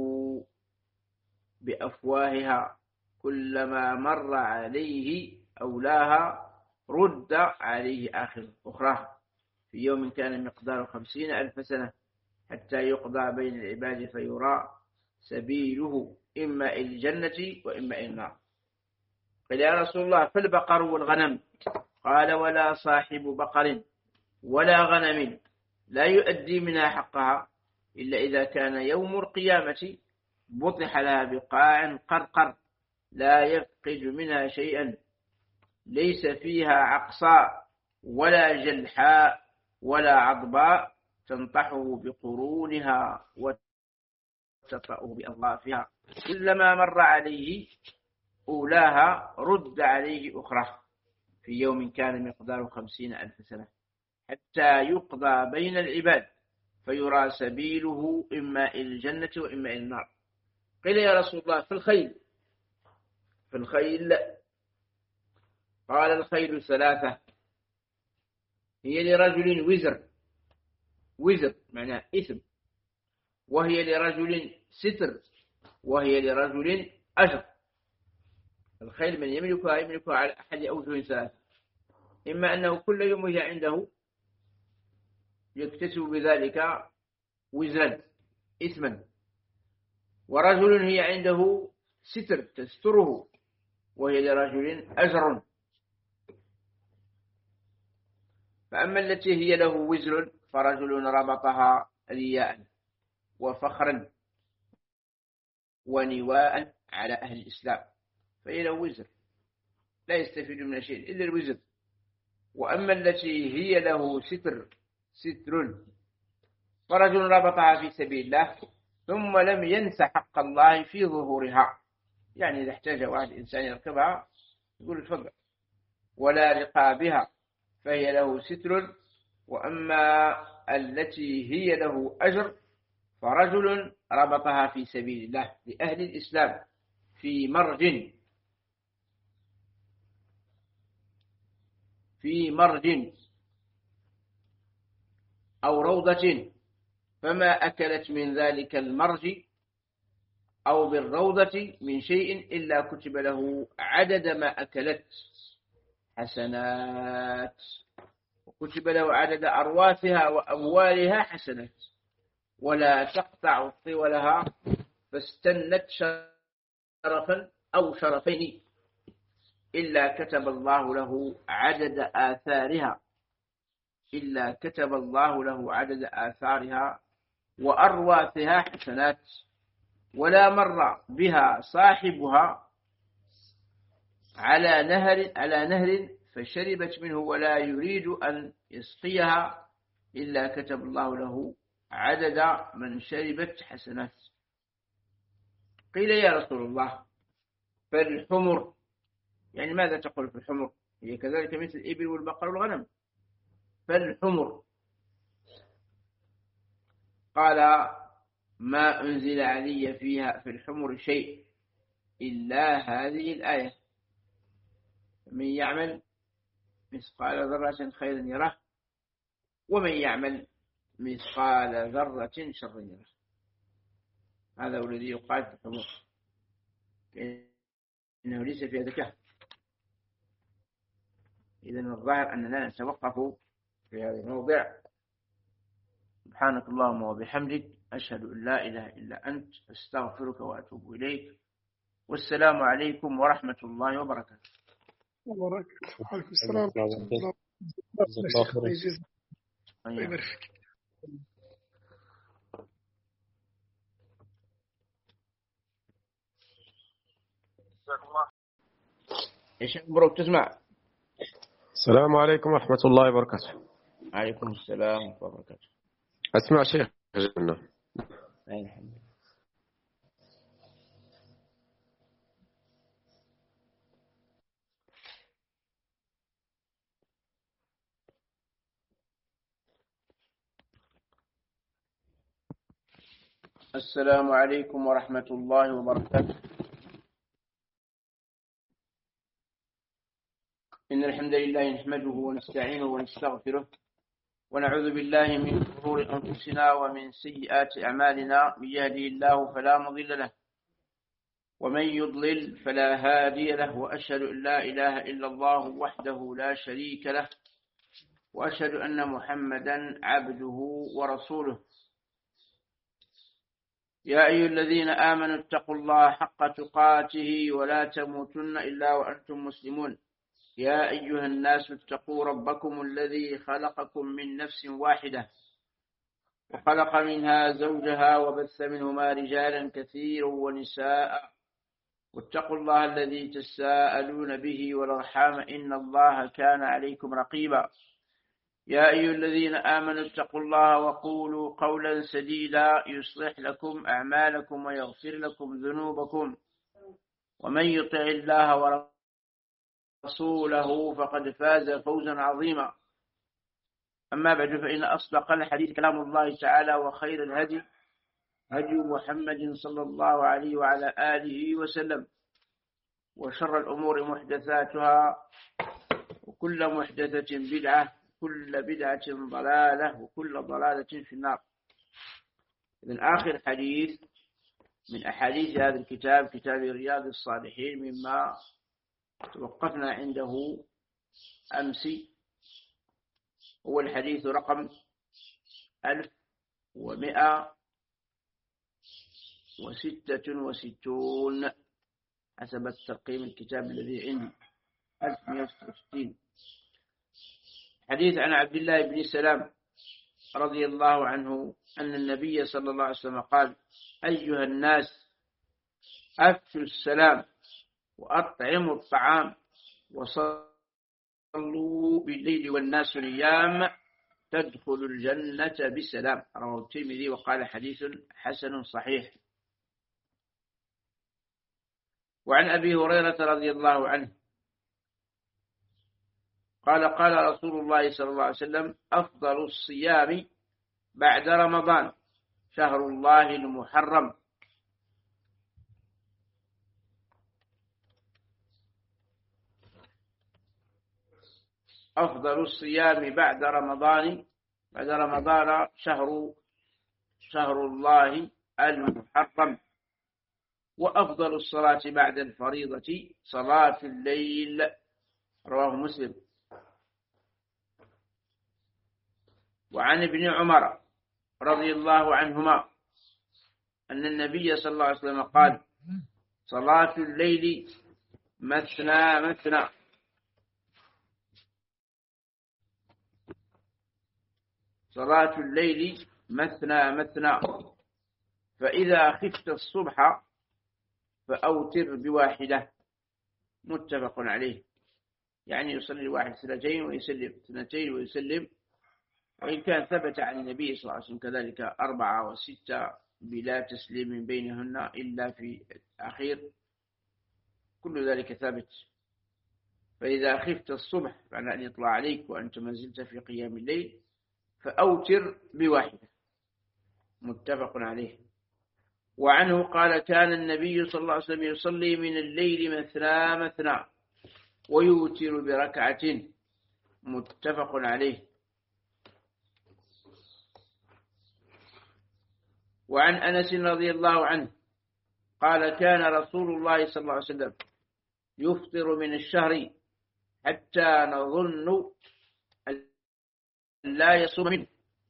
بأفواهها، كلما مر عليه أولاها رد عليه أخرى، في يوم كان مقدار 50,000 سنة، حتى يقضى بين العباد فيرى سبيله إما إلى الجنة وإما إلى النار. قال: يا رسول الله فالبقر والغنم؟ قال: ولا صاحب بقر ولا غنم لا يؤدي منها حقها إلا إذا كان يوم القيامة بطح لها بقاع قرقر، لا يفقد منها شيئا، ليس فيها عقصاء ولا جلحاء ولا عضباء، تنطحه بقرونها وتطأه بأظلافها، كلما مر عليه أولاها رد عليه أخرى، في يوم كان مقداره 50,000 سنة، حتى يقضى بين العباد فيرى سبيله إما إلى الجنة وإما إلى النار. قيل: يا رسول الله في الخيل؟ قال: الخيل 3، هي لرجل وزر معناه إثم، وهي لرجل ستر، وهي لرجل أجر. الخيل من يملكها على أحد أوجه 3: إما أنه كل يوم عنده يكتسب بذلك وزرا، إثما، ورجل هي عنده ستر تستره وهي لرجل أجر. فأما التي هي له وزر فرجل ربطها رياء وفخرا ونواء على أهل الإسلام فهي له وزر لا يستفيد من شيء إلا الوزر. وأما التي هي له ستر فرجل ربطها في سبيل الله ثم لم ينس حق الله في ظهورها، يعني إذا احتاج واحد إنسان يركبها يقول تفضل، ولا رقابها فهي له ستر. وأما التي هي له أجر فرجل ربطها في سبيل الله لأهل الإسلام في مرج أو روضة، فما أكلت من ذلك المرج أو بالروضة من شيء إلا كتب له عدد ما أكلت حسنات، وكتب له عدد أرواثها وأموالها حسنات، ولا تقطع طولها فاستنت شرفا أو شرفين إلا كتب الله له عدد آثارها وأرواثها حسنات. ولا مر بها صاحبها على نهر فشربت منه ولا يريد أن يسقيها إلا كتب الله له عدد من شربت حسنات. قيل يا رسول الله فالحمر، يعني ماذا تقول في الحمر؟ هي كذلك مثل الإبل والبقر والغنم. فالحمر قال ما أنزل علي فيها في الحمر شيء إلا هذه الآية: من يعمل مثقال ذرة خيرا يره ومن يعمل مثقال ذرة شرا يره. هذا هو الذي يقال في الحمر، إنه ليس فيها ذكاء. إذن الظاهر أننا نتوقف في هذا الموضع. سبحانك اللهم وبحمدك أشهد أن لا إله إلا أنت أستغفرك وأتوب إليك. والسلام عليكم ورحمة الله وبركاته. وعليكم السلام ورحمة الله. الله يبارك فيك. ايش مبروك تسمع؟ السلام عليكم ورحمة الله وبركاته. عليكم السلام ورحمة الله وبركاته. أسمع شيخ جنة. أي الحمد لله. السلام عليكم ورحمة الله وبركاته. إن الحمد لله نحمده ونستعينه ونستغفره ونعوذ بالله من شرور أنفسنا ومن سيئات أعمالنا. من يهده الله فلا مضل له ومن يضلل فلا هادي له، وأشهد أن لا إله إلا الله وحده لا شريك له، وأشهد أن محمدا عبده ورسوله. يا أيها الذين آمنوا اتقوا الله حق تقاته ولا تموتن إلا وأنتم مسلمون. يا أيها الناس اتقوا ربكم الذي خلقكم من نفس واحدة وخلق منها زوجها وبث منهما رجالا كثيرا ونساء، واتقوا الله الذي تساءلون به والأرحام إن الله كان عليكم رقيبا. يا أيها الذين آمنوا اتقوا الله وقولوا قولا سديدا يصلح لكم أعمالكم ويغفر لكم ذنوبكم، ومن يطع الله ورسوله فقد فاز فوزا عظيما. أما بعد، فإن أصدق الحديث كلام الله تعالى، وخير الهدي هدي محمد صلى الله عليه وعلى آله وسلم، وشر الأمور محدثاتها، وكل محدثة بدعة، كل بدعة ضلالة، وكل ضلالة في النار. إذن آخر حديث من أحاديث هذا الكتاب، كتاب رياض الصالحين، مما توقفنا عنده أمس، هو الحديث رقم 1100 1166 حسب التقييم الكتاب الذي عندي 1166. حديث عن عبد الله بن سلام رضي الله عنه أن النبي صلى الله عليه وسلم قال: أيها الناس، أفشوا السلام وأطعموا الطعام وصلوا بالليل والناس نيام تدخل الجنة بسلام. رواه الترمذي وقال حديث حسن صحيح. وعن أبي هريرة رضي الله عنه قال: قال رسول الله صلى الله عليه وسلم: أفضل الصيام بعد رمضان شهر الله المحرم. أفضل الصيام بعد رمضان شهر الله المحرم. وأفضل الصلاة بعد الفريضة صلاة الليل. رواه مسلم. وعن ابن عمر رضي الله عنهما أن النبي صلى الله عليه وسلم قال: صلاة الليل مثنى مثنى. صلاة الليل مثنى مثنى، فإذا خفت الصبح فأوتر بواحدة. متفق عليه. يعني يصلي الواحد سنتين ويسلم، سنتين ويسلم. وإن كان ثبت عن النبي صلى الله عليه وسلم كذلك 4 و6 بلا تسليم بينهن إلا في الأخير، كل ذلك ثابت. فإذا خفت الصبح بعد أن يطلع عليك وأنت ما زلت في قيام الليل فأوتر بواحدة. متفق عليه. وعنه قال: كان النبي صلى الله عليه وسلم يصلي من الليل مثنى مثنى ويوتر بركعة. متفق عليه. وعن أنس رضي الله عنه قال: كان رسول الله صلى الله عليه وسلم يفطر من الشهر حتى نظن أن لا يصوم منه،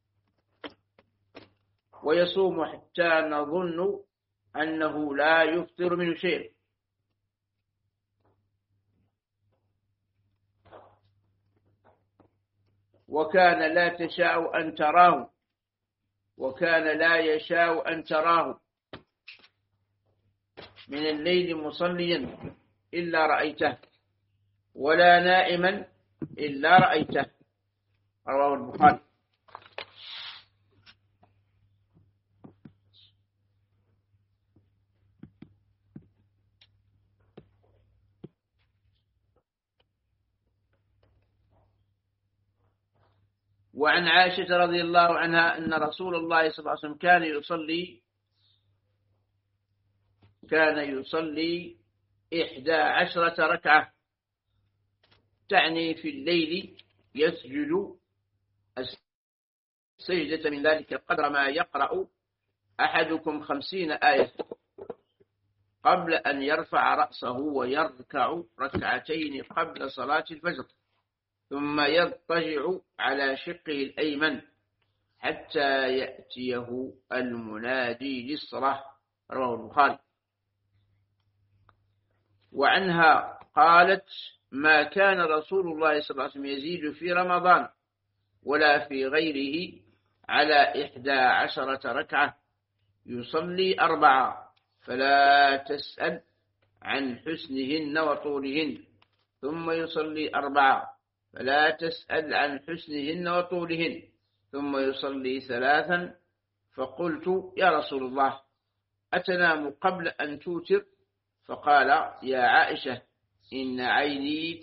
ويصوم حتى نظن أنه لا يفطر منه شيء. وكان لا تشاء أن تراه، وكان لا يشاء أن تراه من الليل مصليا إلا رأيته، ولا نائما إلا رأيته. رواه البخاري. وعن عائشة رضي الله عنها أن رسول الله صلى الله عليه وسلم كان يصلي 11 ركعة، تعني في الليل، يسجد السجدة من ذلك قدر ما يقرأ أحدكم 50 آية قبل أن يرفع رأسه، ويركع ركعتين قبل صلاة الفجر، ثم يضطجع على شقه الأيمن حتى يأتيه المنادي للصلاة. رواه البخاري. وعنها قالت: ما كان رسول الله صلى الله عليه وسلم يزيد في رمضان ولا في غيره على 11 ركعة، يصلي 4 فلا تسأل عن حسنهن وطولهن، ثم يصلي 4 فلا تسأل عن حسنهن وطولهن، ثم يصلي 3. فقلت: يا رسول الله، أتنام قبل أن توتر؟ فقال: يا عائشة، إن عيني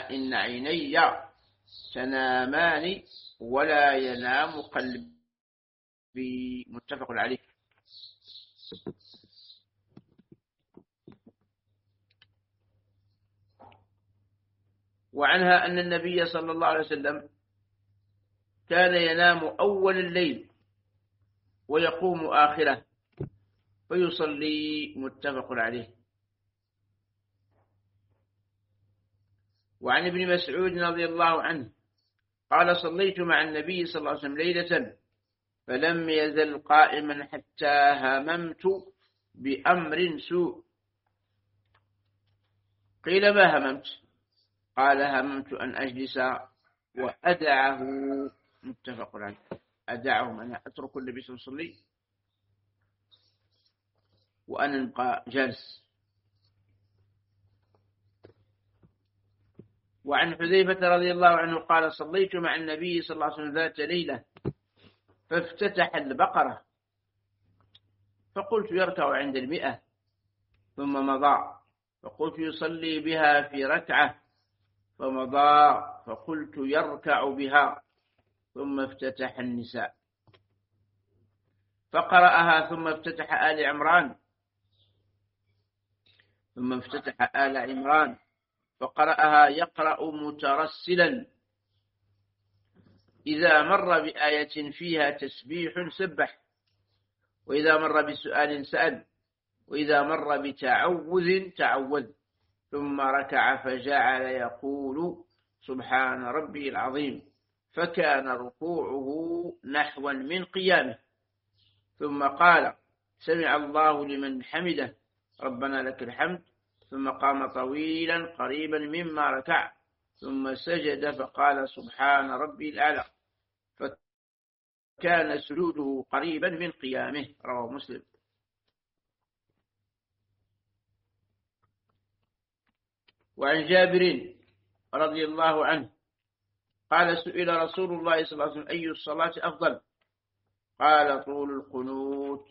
تنامان ولا ينام قلبي. متفق عليه. وعنها أن النبي صلى الله عليه وسلم كان ينام أول الليل ويقوم آخره فيصلي. متفق عليه. وعن ابن مسعود رضي الله عنه قال: صليت مع النبي صلى الله عليه وسلم ليلة فلم يزل قائما حتى هممت بأمر سوء. قيل ما هممت؟ قال هممت أن أجلس وأدعه. متفق عليه. أدعه أنا أترك النبي صلى الله عليه وسلم وأنا نبقى جالس. وعن حذيفة رضي الله عنه قال صليت مع النبي صلى الله عليه وسلم ذات ليلة فافتتح البقرة فقلت يركع عند 100 ثم مضى، فقلت يصلي بها في ركعة فمضى، فقلت يركع بها، ثم افتتح النساء فقرأها، ثم افتتح آل عمران، ثم افتتح آل عمران فقرأها يقرأ مترسلا، إذا مر بآية فيها تسبيح سبح، وإذا مر بسؤال سأل، وإذا مر بتعوذ تعوذ، ثم ركع فجعل يقول سبحان ربي العظيم، فكان ركوعه نحوا من قيامه، ثم قال سمع الله لمن حمده ربنا لك الحمد، ثم قام طويلا قريبا مما ركع، ثم سجد فقال سبحان ربي الأعلى، فكان سجوده قريبا من قيامه. رواه مسلم. وعن جابر رضي الله عنه قال سئل رسول الله صلى الله عليه وسلم أي الصلاة أفضل؟ قال طول القنوت.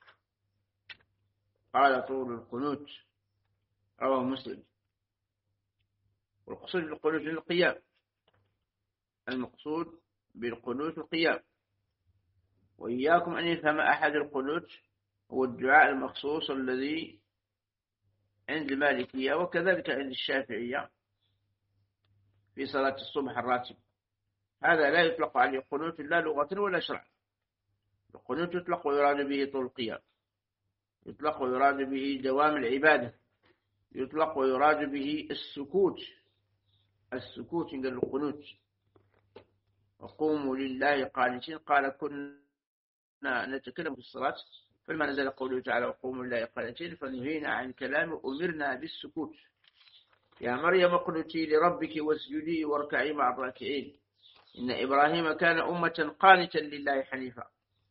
رواه مسلم. والمقصود بالقنوت القيام، المقصود بالقنوت القيام. وإياكم أن يفهم أحد القنوت هو الدعاء المخصوص الذي عند المالكية وكذلك عند الشافعية في صلاة الصبح الراتب، هذا لا يطلق عليه قنوت لا لغة ولا شرعا. القنوت يطلق ويراد به طول القيام، يطلق ويراد به دوام العبادة، يطلق ويراد به السكوت عند القنوت. وقوموا لله قانتين، قال كنا نتكلم في الصلاة فلما نزل قوله تعالى وقوموا لله قانتين فنهينا عن كلام أمرنا بالسكوت. يا مريم اقنتي لربك واسجدي واركعي مع الراكعين إن إبراهيم كان أمة قانتا لله حنيفا.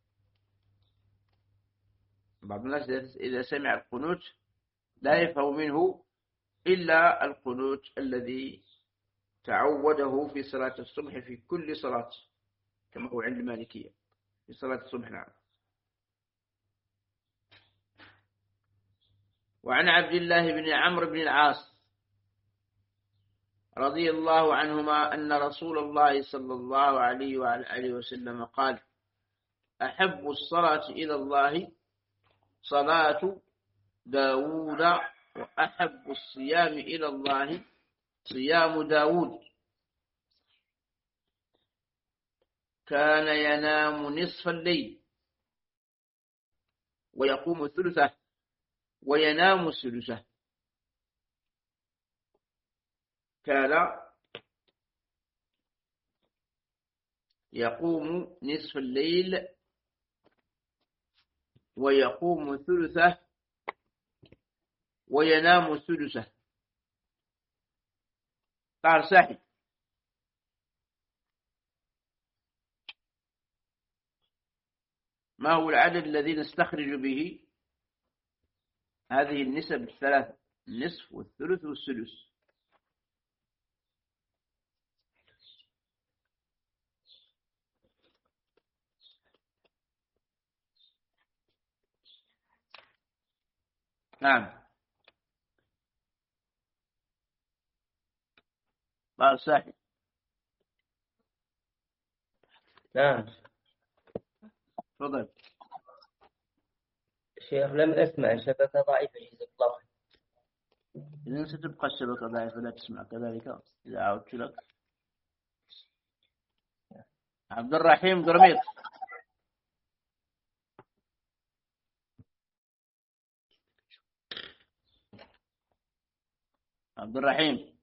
بعض الناس إذا سمع القنوت لا يفهم منه إلا القنوت الذي تعوده في صلاة الصبح في كل صلاة، كما هو عند المالكية في صلاة الصبح. نعم. وعن عبد الله بن عمرو بن العاص رضي الله عنهما أن رسول الله صلى الله عليه وعلى آله وسلم قال أحب الصلاة إلى الله صلاة داود، وأحب الصيام إلى الله صيام داود، كان ينام نصف الليل ويقوم ثلثه وينام ثلثه. كان يقوم نصف الليل ويقوم ثلثه وينام ثلثه. قال ساحب ما هو العدد الذي نستخرج به هذه النسب الثلاثة، النصف والثلث والسدس؟ نعم. قال ساحب. نعم. تفضل. شيخ لم أسمع، شبكة ضعيفة جزاك الله خير. إذن ستبقى الشبكة ضعيفة لا تسمع كذلك إذا عودت لك. عبد الرحيم قرميط. عبد الرحيم.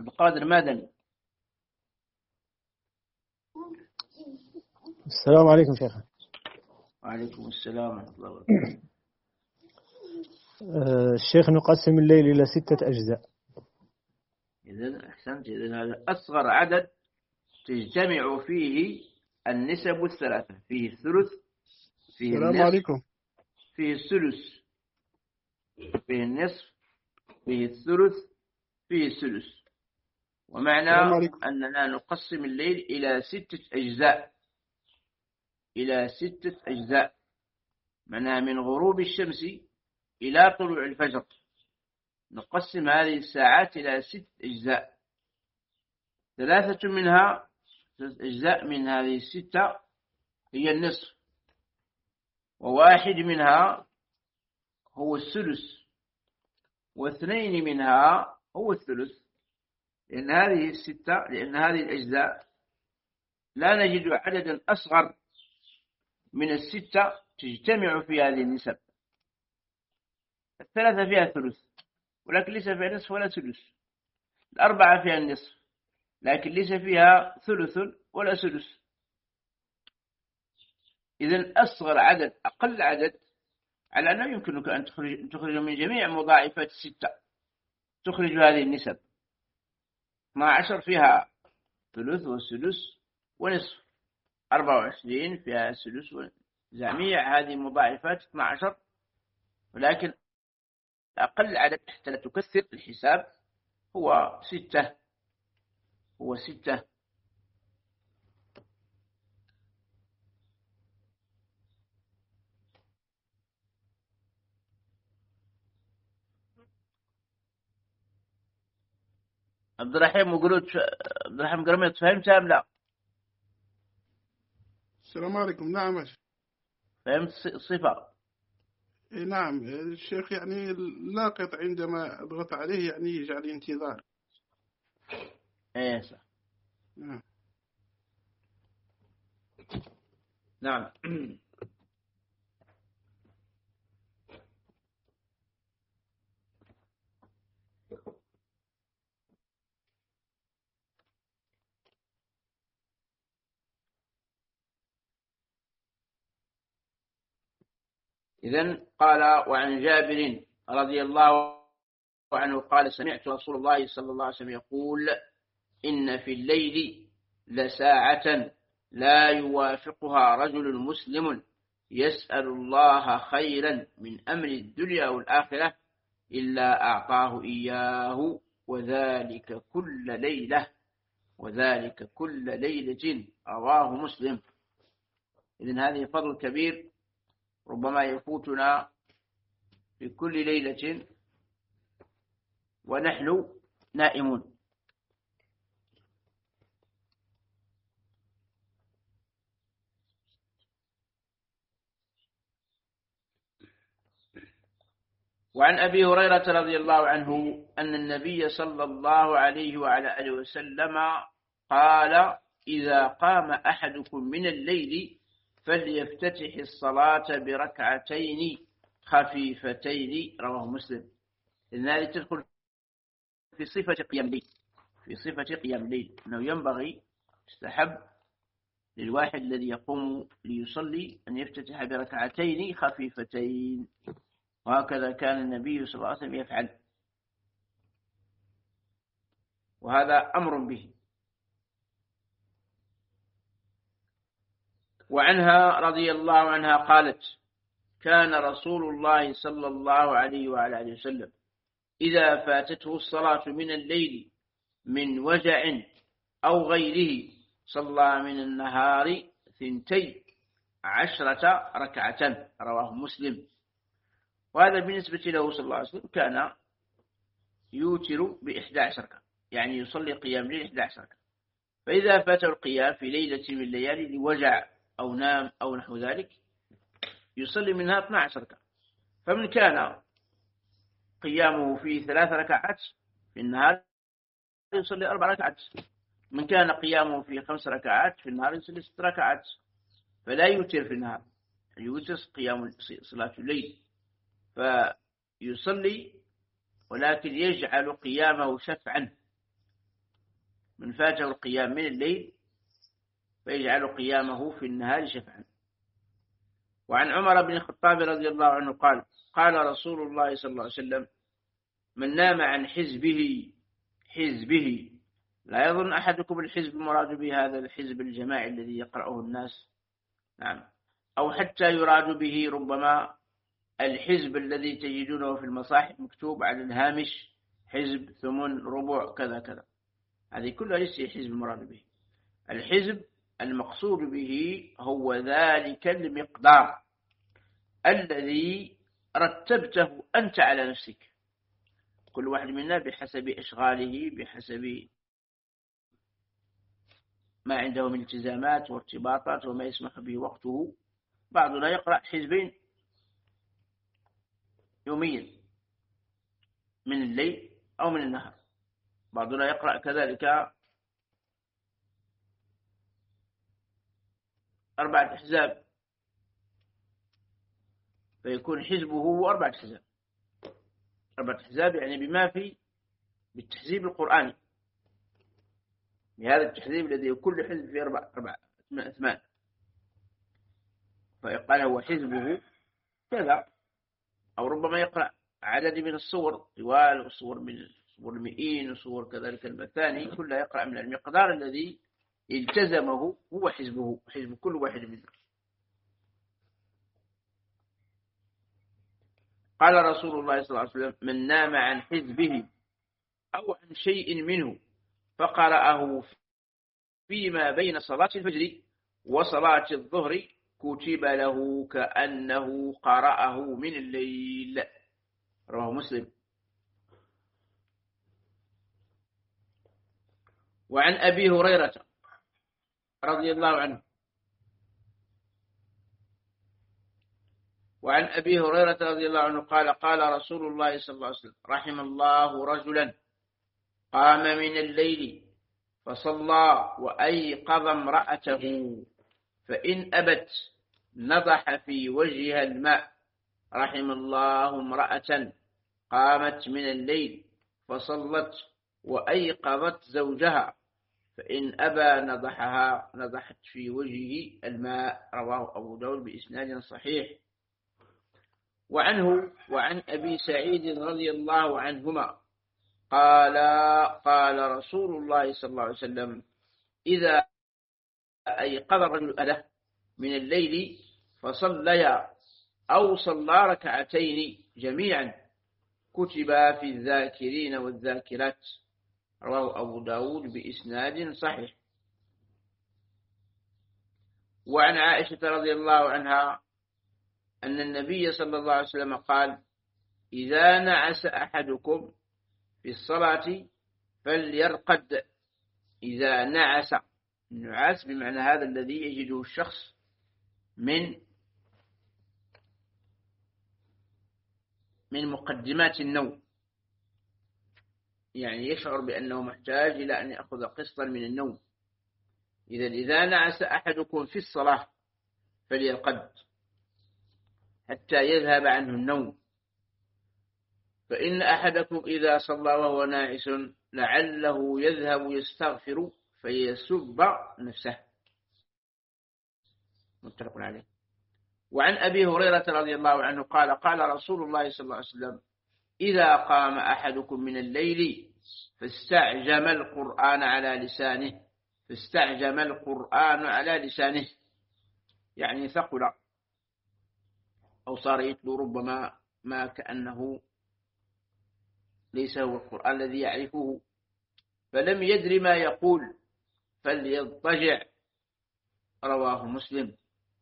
عبد القادر مدني. السلام عليكم شيخ. وعليكم السلام ورحمة الله وبركاته. الشيخ نقسم الليل إلى 6 أجزاء. إذن أحسنت. إذن هذا أصغر عدد تجتمع فيه النسب الثلاثة، فيه الثلث، فيه السلام النصف، عليكم. فيه الثلث، فيه النصف، فيه الثلث، فيه الثلث. ومعنى السلام عليكم. أننا نقسم الليل إلى 6 أجزاء، إلى 6 أجزاء، معناها من غروب الشمس إلى طلوع الفجر نقسم هذه الساعات إلى 6 أجزاء. 3 أجزاء من هذه 6 هي النصف، وواحد منها هو الثلث، واثنين منها هو الثلث. لأن هذه الأجزاء لا نجد عددا أصغر من 6 تجتمع في هذه النسب. 3 فيها ثلث ولكن ليس فيها نصف ولا ثلث. 4 فيها النصف لكن ليس فيها ثلث ولا ثلث. إذن أصغر عدد، أقل عدد، على أنه يمكنك أن تخرج من جميع مضاعفات 6 تخرج هذه النسب. 12 فيها ثلث وثلث ونصف، 24 فيها ثلث، جميع هذه مضاعفات 12، ولكن أقل عدد حتى لا تكثر الحساب هو 6. عبد الرحيم قرميط، فهمت أم لا؟ السلام عليكم. نعم أشهد. فهمت الصفة؟ نعم الشيخ، يعني لاقط عندما أضغط عليه يعني يجعل انتظار. إيه صح. نعم. إذن قال: وعن جابر رضي الله عنه قال: سمعت رسول الله صلى الله عليه وسلم يقول: إن في الليل لساعة لا يوافقها رجل مسلم يسأل الله خيرا من أمر الدنيا والآخرة إلا أعطاه إياه، وذلك كل ليلة، رواه مسلم. إذن هذه فضل كبير ربما يفوتنا في كل ليلة ونحن نائمون. وعن أبي هريرة رضي الله عنه أن النبي صلى الله عليه وعلى آله وسلم قال: إذا قام أحدكم من الليل فليفتتح الصلاة بركعتين خفيفتين، رواه مسلم. إذن هذه تدخل في صفة قيام الليل، أنه ينبغي يستحب للواحد الذي يقوم ليصلي أن يفتتح بركعتين خفيفتين، وهكذا كان النبي صلى الله عليه وسلم يفعل، وهذا أمر به. وعنها رضي الله عنها قالت: كان رسول الله صلى الله عليه وعلى آله وسلم إذا فاتته الصلاة من الليل من وجع أو غيره صلى من النهار 12 ركعة، رواه مسلم. وهذا بالنسبة له صلى الله عليه وسلم كان يوتر ب11 ركعة، يعني يصلي قيام ليل 11 ركعة. فإذا فاته القيام في ليلة من الليالي لوجع أو نام أو نحو ذلك يصلي منها 12 ركعة. فمن كان قيامه في 3 ركعات في النهار يصلي 4 ركعات، من كان قيامه في 5 ركعات في النهار يصلي 6 ركعات، فلا يوتر في النهار، يوتر قيام صلاة الليل، فيصلي ولكن يجعل قيامه شفعا، من فاته القيام من الليل فيجعل قيامه في النهار شفعا. وعن عمر بن الخطاب رضي الله عنه قال قال رسول الله صلى الله عليه وسلم من نام عن حزبه لا يظن أحدكم الحزب المراد به هذا الحزب الجماعي الذي يقرأه الناس، نعم، أو حتى يراد به ربما الحزب الذي تجدونه في المصاحف مكتوب على الهامش حزب ثمن ربع كذا كذا، هذه كلها ليس حزب المراد به. الحزب المقصود به هو ذلك المقدار الذي رتبته أنت على نفسك، كل واحد منا بحسب إشغاله، بحسب ما عنده من التزامات وارتباطات وما يسمح به وقته. بعضنا يقرأ حزبين يوميا من الليل أو من النهار، بعضنا يقرأ كذلك 4 أحزاب، فيكون حزبه 4 أحزاب. 4 أحزاب يعني بما في بالتحزيب القرآني، بهذا التحزيب الذي كل حزب فيه 4 8، فيقال هو حزبه كذا. أو ربما يقرأ عدد من الصور طوال وصور من صور المئين وصور كذلك المثاني، كلها يقرأ من المقدار الذي التزمه هو حزبه، حزب كل واحد منه. قال رسول الله صلى الله عليه وسلم من نام عن حزبه أو عن شيء منه فقرأه فيما بين صلاة الفجر وصلاة الظهر كتب له كأنه قرأه من الليل. رواه مسلم. وعن أبي هريرة رضي الله عنه قال قال رسول الله صلى الله عليه وسلم رحم الله رجلا قام من الليل فصلى وأيقظ امرأته فإن أبت نضح في وجهها الماء. رحم الله امرأة قامت من الليل فصلت وأيقظت زوجها فإن أبى نضحت في وجهه الماء. رواه أبو داود بإسناد صحيح. وعن أبي سعيد رضي الله عنهما قال رسول الله صلى الله عليه وسلم إذا أيقظ الرجل من الليل فصليا أو صلى ركعتين جميعا كتبا في الذاكرين والذاكرات. رواه أبو داود بإسناد صحيح. وعن عائشة رضي الله عنها أن النبي صلى الله عليه وسلم قال إذا نعس أحدكم في الصلاة فليرقد. إذا نعس، النعاس بمعنى هذا الذي يجده الشخص من مقدمات النوم، يعني يشعر بأنه محتاج إلى أن يأخذ قسطا من النوم. إذا نعس أحدكم في الصلاة فليرقد حتى يذهب عنه النوم، فإن أحدكم إذا صلى وهو ناعس لعله يذهب يستغفر فيسب نفسه. متفق عليه. وعن أبي هريرة رضي الله عنه قال رسول الله صلى الله عليه وسلم إذا قام أحدكم من الليل فاستعجم القرآن على لسانه، يعني ثقل أو صار يتلو ربما ما كأنه ليس هو القرآن الذي يعرفه، فلم يدر ما يقول فليضطجع. رواه مسلم.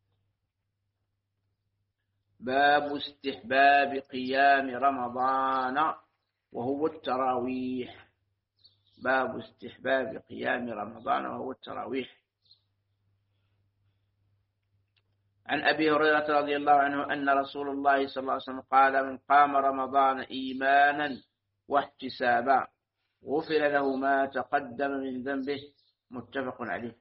باب استحباب قيام رمضان وهو التراويح. باب استحباب قيام رمضان وهو التراويح. عن أبي هريرة رضي الله عنه أن رسول الله صلى الله عليه وسلم قال من قام رمضان إيمانا واحتسابا غفر له ما تقدم من ذنبه. متفق عليه.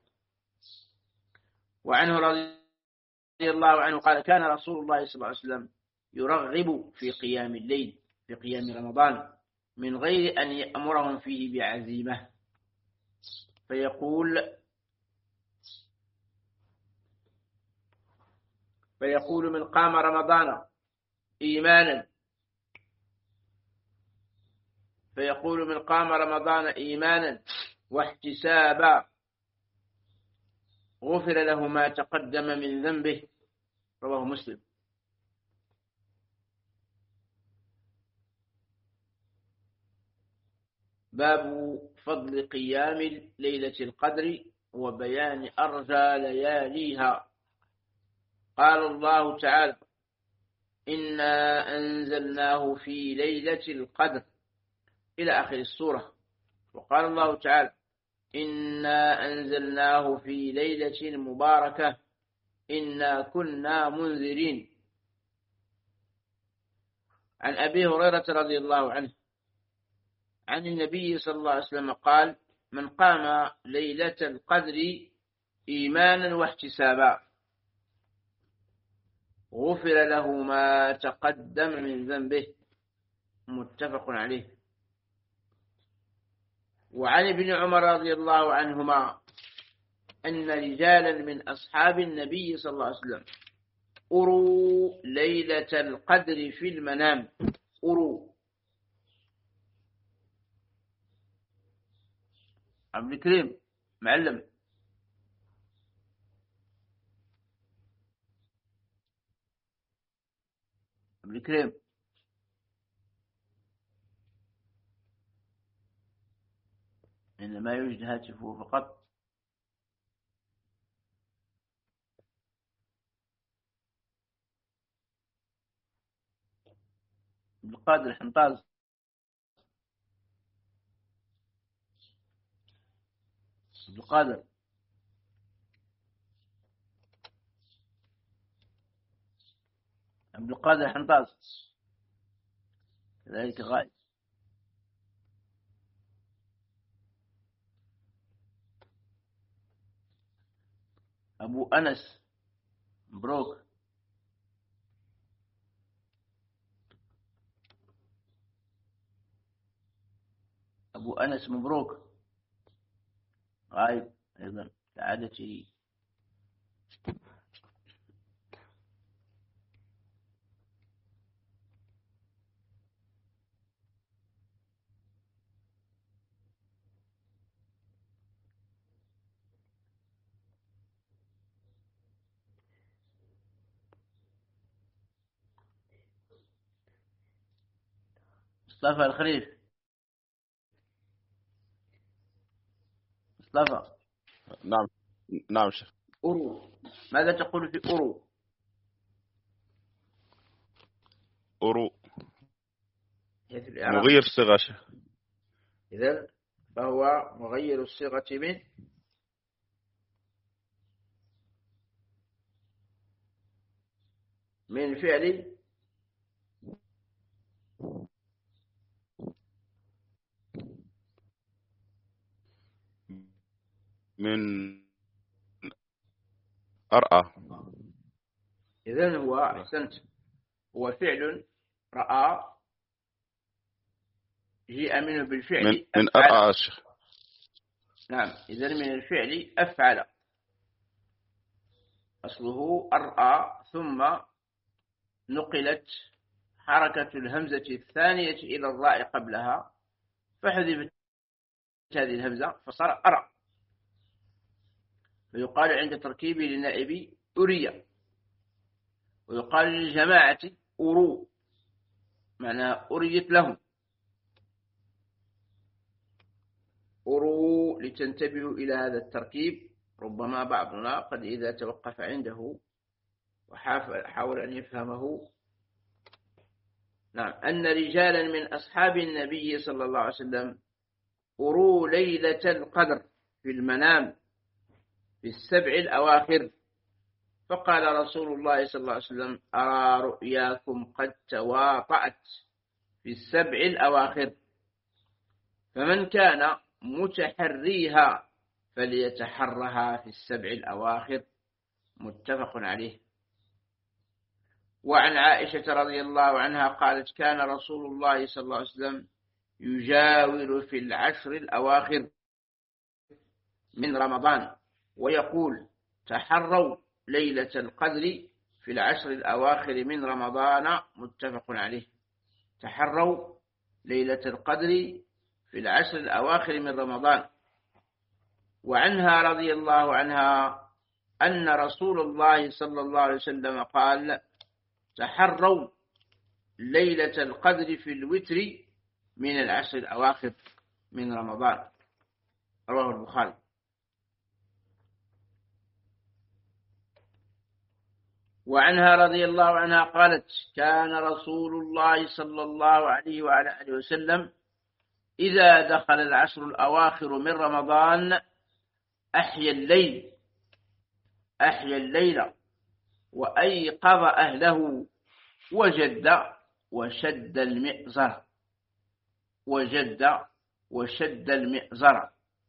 وعنه رضي الله عنه قال كان رسول الله صلى الله عليه وسلم يرغب في قيام الليل في قيام رمضان من غير أن يأمرهم فيه بعزيمة. فيقول من قام رمضان إيمانا واحتسابا غفر له ما تقدم من ذنبه. رواه مسلم. باب فضل قيام ليلة القدر وبيان أرجى لياليها. قال الله تعالى: إنا أنزلناه في ليلة القدر إلى آخر السورة. وقال الله تعالى: إنا أنزلناه في ليلة مباركة إنا كنا منذرين. عن أبي هريرة رضي الله عنه عن النبي صلى الله عليه وسلم قال: من قام ليلة القدر إيمانا واحتسابا غفر له ما تقدم من ذنبه. متفق عليه. وعن ابن عمر رضي الله عنهما أن رجالا من أصحاب النبي صلى الله عليه وسلم أروا ليلة القدر في المنام. أروا. عبد الكريم معلم. عبد الكريم إنما يوجد هاتفه فقط. عبد القادر الحنطاز. عبد القادر. عبد القادر الحنطاز كذلك غائب. أبو أنس مبروك. أبو أنس مبروك غائب أيضا كعادته. مصطفى الخليف. مصطفى. نعم شيخ. أرو. ماذا تقول في أرو؟ مغير صيغة شيخ. إذن فهو مغير الصيغة من فعل من أرأى. إذن هو أحسنت، هو فعل رأى جاء منه بالفعل من أرأى الشيخ. نعم. إذن من الفعل أفعل، أصله أرأى، ثم نقلت حركة الهمزة الثانية إلى الراء قبلها فحذفت هذه الهمزة فصار أرى. ويقال عند تركيبه للنائب أريا، ويقال للجماعة أرو، معنى أريت لهم. أرو لتنتبهوا إلى هذا التركيب، ربما بعضنا قد إذا توقف عنده وحاول أن يفهمه. نعم. أن رجالا من أصحاب النبي صلى الله عليه وسلم أروا ليلة القدر في المنام في السبع الأواخر، فقال رسول الله صلى الله عليه وسلم: أرى رؤياكم قد تواطأت في السبع الأواخر، فمن كان متحريها فليتحرها في السبع الأواخر. متفق عليه. وعن عائشة رضي الله عنها قالت: كان رسول الله صلى الله عليه وسلم يجاور في العشر الأواخر من رمضان، ويقول تحروا ليلة القدر في العشر الأواخر من رمضان، متفق عليه. تحروا ليلة القدر في العشر الأواخر من رمضان. وعنها رضي الله عنها أن رسول الله صلى الله عليه وسلم قال تحروا ليلة القدر في الوتر من العشر الأواخر من رمضان، رواه البخاري. وعنها رضي الله عنها قالت كان رسول الله صلى الله عليه وعلى آله وسلم إذا دخل العشر الأواخر من رمضان أحيا الليل وأيقظ أهله وشد المئزر.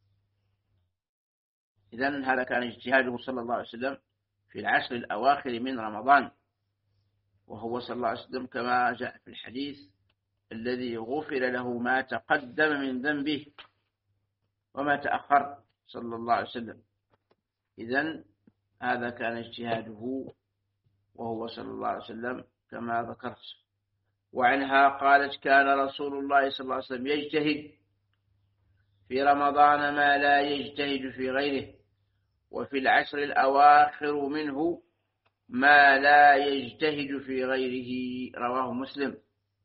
إذن هذا كان اجتهاده صلى الله عليه وسلم في العشر الأواخر من رمضان، وهو صلى الله عليه وسلم كما جاء في الحديث الذي غفر له ما تقدم من ذنبه وما تأخر صلى الله عليه وسلم. إذن هذا كان اجتهاده وهو صلى الله عليه وسلم كما ذكرت. وعنها قالت كان رسول الله صلى الله عليه وسلم يجتهد في رمضان ما لا يجتهد في غيره، وفي العشر الأواخر منه ما لا يجتهد في غيره، رواه مسلم.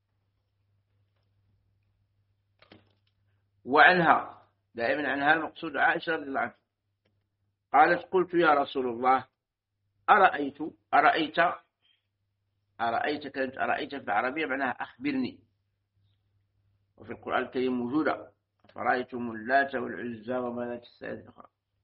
وعنها دائما عنها المقصود عائشة رضي الله عنها قالت قلت يا رسول الله أرأيت كلمة أرأيت في العربية معناها أخبرني، وفي القرآن الكريم موجودة فرأيتم اللات والعزى ومناة الثالثة الأخرى.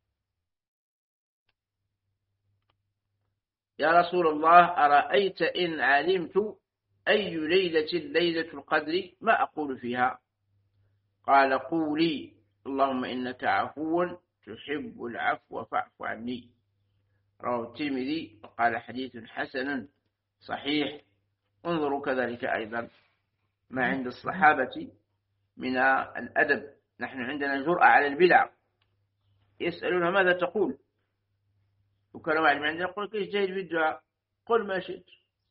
يا رسول الله أرأيت إن علمت أي ليلة القدر ما أقول فيها؟ قال قولي اللهم إنك عفو تحب العفو فاعف عني، رواه الترمذي وقال حديث حسن صحيح. انظروا كذلك أيضا ما عند الصحابة من الأدب. نحن عندنا جرأة على البدع، يسألون ماذا تقول، وكان واحد من عندنا يقول كيف جاهد في الدعاء، قل ما شئت،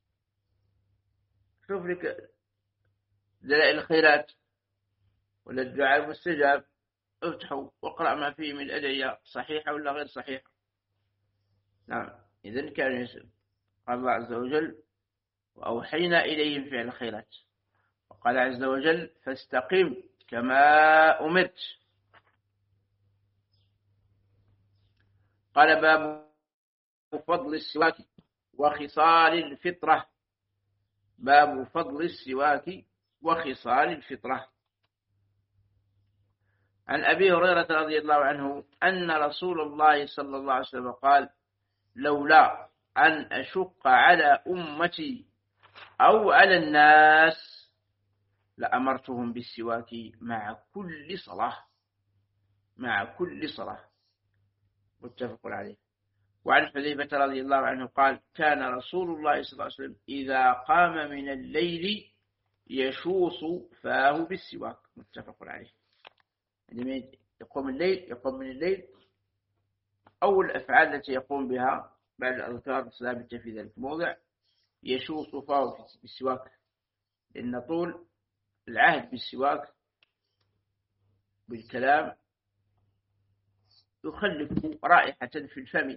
شوف لك دلائل الخيرات ولا الدعاء المستجاب، افتحوا واقرأ ما فيه من الأدعية صحيحة ولا غير صحيحة. نعم. إذن كان يسأل. قال الله عز وجل وأوحينا إليهم فعل الخيرات، وقال عز وجل فاستقم كما أمرت. قال باب فضل السواك وخصال الفطرة. باب فضل السواك وخصال الفطرة. عن أبي هريرة رضي الله عنه أن رسول الله صلى الله عليه وسلم قال لولا أن أشق على أمتي أو على الناس لأمرتهم بالسواك مع كل صلاة. متفق عليه. وعن حذيفة رضي الله عنه قال كان رسول الله صلى الله عليه وسلم إذا قام من الليل يشوص فاه بالسواك. متفق عليه. عندما يقوم من الليل أول الأفعال التي يقوم بها بعد الأذكار الثابتة في ذلك الموضع يشوص فاه بالسواك، لأن طول العهد بالسواك بالكلام يخلف رائحة في الفم،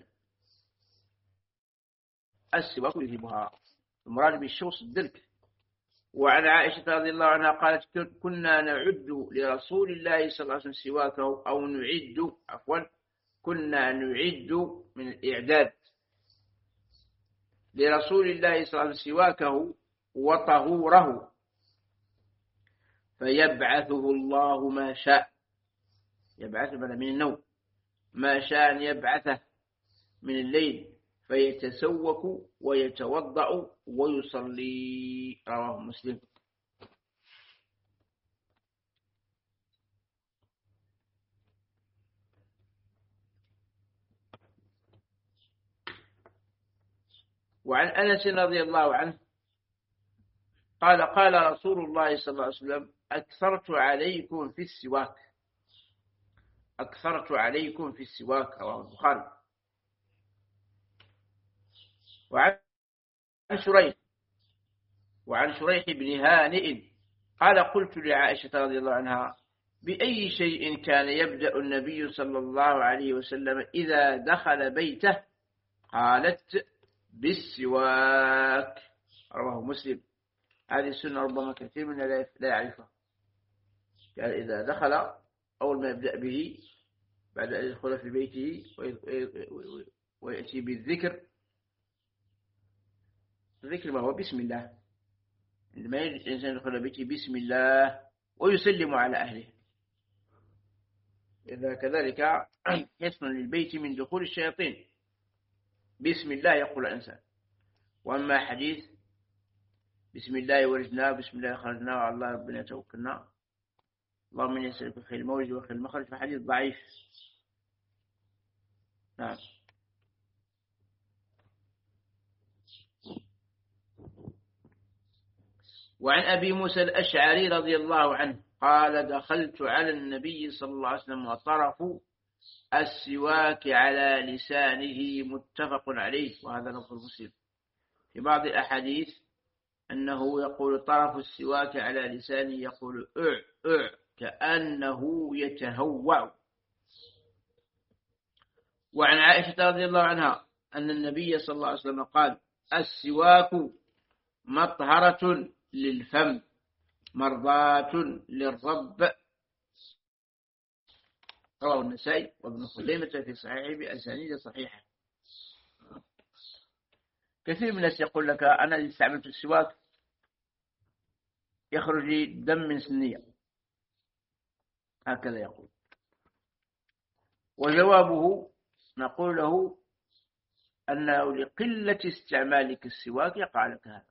السواك يذهبها، المراد بالشوص الدلك. وعن عائشة رضي الله عنها قالت كنا نعد لرسول الله صلى الله عليه وسلم سواكه كنا نعد من الإعداد لرسول الله صلى الله عليه وسلم سواكه وطهوره فيبعثه الله ما شاء، يبعثه من النوم، ما شاء أن يبعثه من الليل فيتسوك ويتوضأ ويصلي، رواه مسلم. وعن أنس رضي الله عنه قال قال رسول الله صلى الله عليه وسلم أكثرت عليكم في السواك أكثرت عليكم في السواك، رواه البخاري. وعن شريح بن هانئ قال قلت لعائشة رضي الله عنها بأي شيء كان يبدأ النبي صلى الله عليه وسلم إذا دخل بيته؟ قالت بالسواك، رواه مسلم. هذه السنة ربما كثير من لا يعرفها. قال إذا دخل أول ما يبدأ به بعد أن يدخل في بيته ويأتي بالذكر. الذكر ما هو بسم الله، عندما الإنسان يدخل بيته بسم الله ويسلم على أهله. إذا كذلك حصن للبيت من دخول الشياطين، بسم الله يقول الإنسان. وأما حديث بسم الله ولجنا بسم الله خرجنا وعلى الله ربنا توكلنا اللهم إني أسألك خير المولد وخير المخرج، فحديث ضعيف. نعم. وعن أبي موسى الأشعري رضي الله عنه قال دخلت على النبي صلى الله عليه وسلم وطرف السواك على لسانه، متفق عليه، وهذا لفظ مسلم. في بعض الأحاديث أنه يقول طرف السواك على لسانه، يقول كأنه يتهوع. وعن عائشة رضي الله عنها أن النبي صلى الله عليه وسلم قال السواك مطهرة للفم مرضاة للرب، رواه النسائي وابن خزيمة في صحيحه بأسانيد صحيحة. كثير من الناس يقول لك أنا إذا استعملت السواك يخرج لي دم من سنية، هكذا يقول. وجوابه نقول له أنه لقلة استعمالك السواك يقع لك هذا.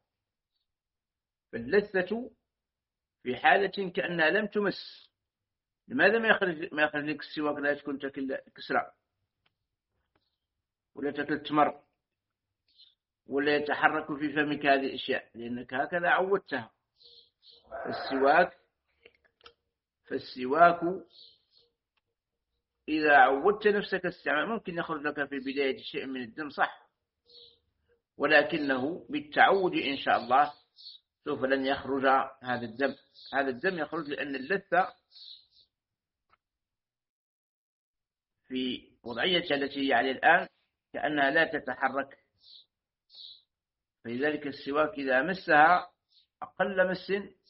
فاللثة في حالة كأنها لم تمس. لماذا ما يخرج لك السواك؟ لا تكون تأكل كسرة ولا تأكل تمر ولا يتحرك في فمك هذه الأشياء، لأنك هكذا عودتها. فالسواك إذا عودت نفسك استعمال ممكن يخرج لك في بداية شيء من الدم، صح، ولكنه بالتعود إن شاء الله سوف لن يخرج هذا الدم. هذا الدم يخرج لأن اللثة في وضعيتها التي هي عليه الآن كأنها لا تتحرك، فلذلك السواك إذا مسها أقل مس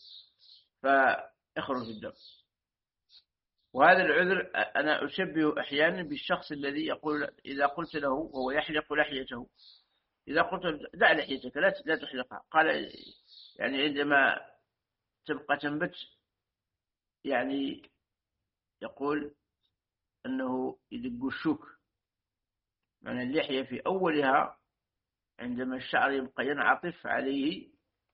فيخرج الدم. وهذا العذر أنا أشبه أحيانا بالشخص الذي يقول إذا قلت له وهو يحلق لحيته، إذا قلت دع لحيتك لا تحلقها، قال يعني عندما تبقى تنبت يعني يقول أنه يدق الشوك، معنى اللحية في أولها عندما الشعر يبقى ينعطف عليه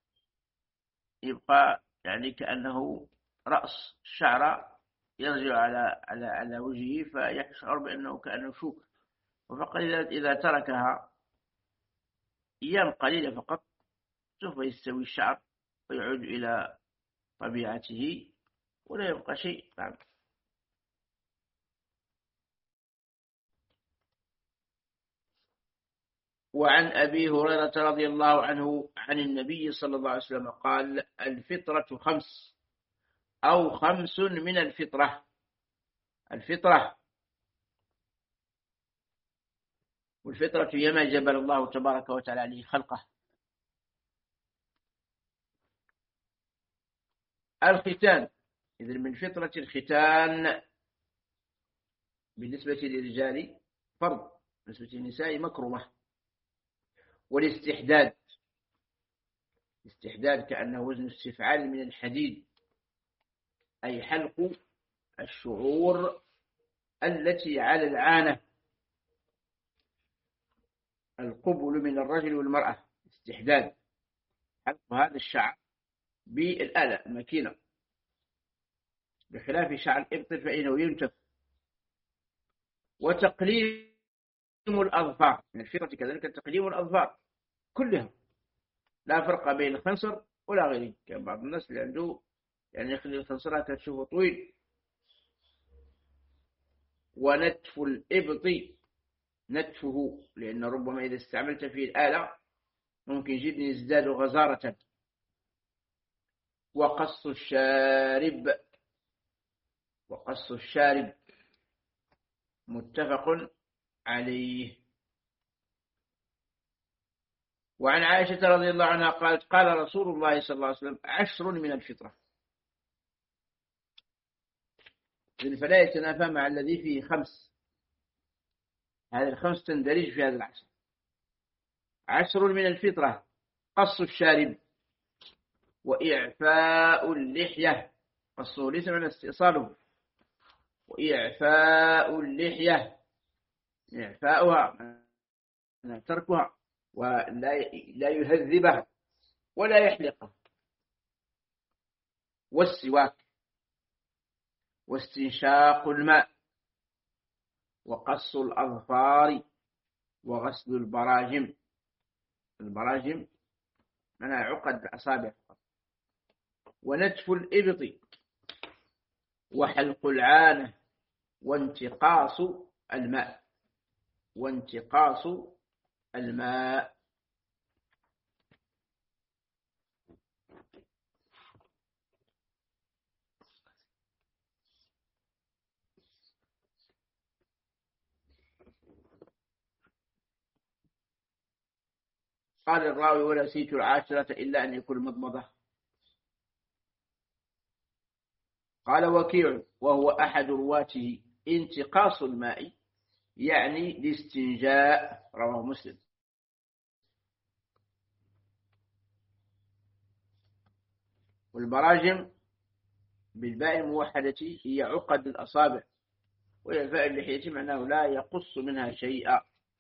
يبقى يعني كأنه رأس الشعر يرجع على وجهه فيشعر بأنه كأنه شوك. وفقط إذا تركها أيام قليلة فقط سوف يستوي الشعر ويعود إلى طبيعته ولا يبقى شيء. نعم. وعن أبي هريرة رضي الله عنه عن النبي صلى الله عليه وسلم قال الفطرة 5 أو 5 من الفطرة. الفطرة والفطرة هي ما جبل الله تبارك وتعالى عليه خلقه. الختان، إذن من فطرة الختان بالنسبة للرجال فرض، بالنسبة للنساء مكرمة. والاستحداد، الاستحداد كأنه وزن استفعال من الحديد، أي حلق الشعور التي على العانة، القبل من الرجل والمرأة، استحداد حلق هذا الشعر بالآلة الماكينة، بخلاف شعر الإبط فإنه ينتف. وتقليم الأظفار، من الفطرة كذلك تقليم الأظفار كلها، لا فرق بين الخنصر ولا غيره. كان بعض الناس اللي عنده يعني يخلي الخنصر هكذا تشوفه طويل، ونتف الإبط نتفه، لأن ربما إذا استعملت فيه الآلة ممكن جدا يزداد غزارة. وقص الشارب، وقص الشارب متفق عليه. وعن عائشة رضي الله عنها قالت قال رسول الله صلى الله عليه وسلم 10 من الفطرة، فلا يتنافى مع الذي فيه 5. هذه ال5 تندرج في هذا العشر. 10 من الفطرة: قص الشارب، وإعفاء اللحية، قصه ليس من استئصاله، وإعفاء اللحية، إعفاؤها تركها، ولا يهذبها ولا يحلقها. والسواك، واستنشاق الماء، وقص الأظفار، وغسل البراجم. البراجم منها عقد الأصابع فقط. ونتف الإبط، وحلق العانة، وانتقاص الماء، وانتقاص الماء. قال الراوي: ونسيت 10 إلا أن يكون مضمضة. قال وكيع وهو أحد رواته: انتقاص الماء يعني الاستنجاء، رواه مسلم. والبراجم بالباء الموحدة هي عقد الأصابع، وإعفاء اللحية معناه لا يقص منها شيئا.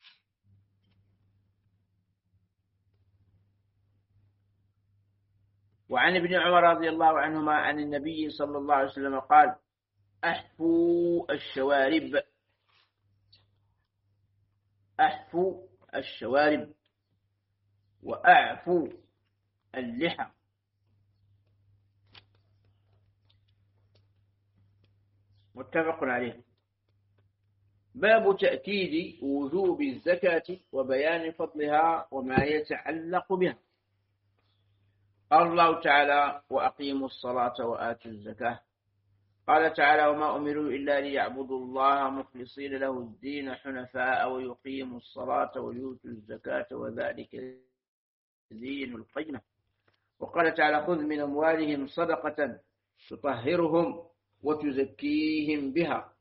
وعن ابن عمر رضي الله عنهما عن النبي صلى الله عليه وسلم قال: أحفوا الشوارب، أحفوا الشوارب، وأعفوا اللحى. متفق عليه. باب تأكيد وجوب الزكاة وبيان فضلها وما يتعلق بها. قال الله تعالى: وأقيموا الصلاة وآتوا الزكاة. قال تعالى: وما أمروا إلا ليعبدوا الله مخلصين له الدين حنفاء ويقيموا الصلاة ويؤتوا الزكاة وذلك دين القيمة. وقال تعالى: خذ من أموالهم صدقة تطهرهم وتزكيهم بها.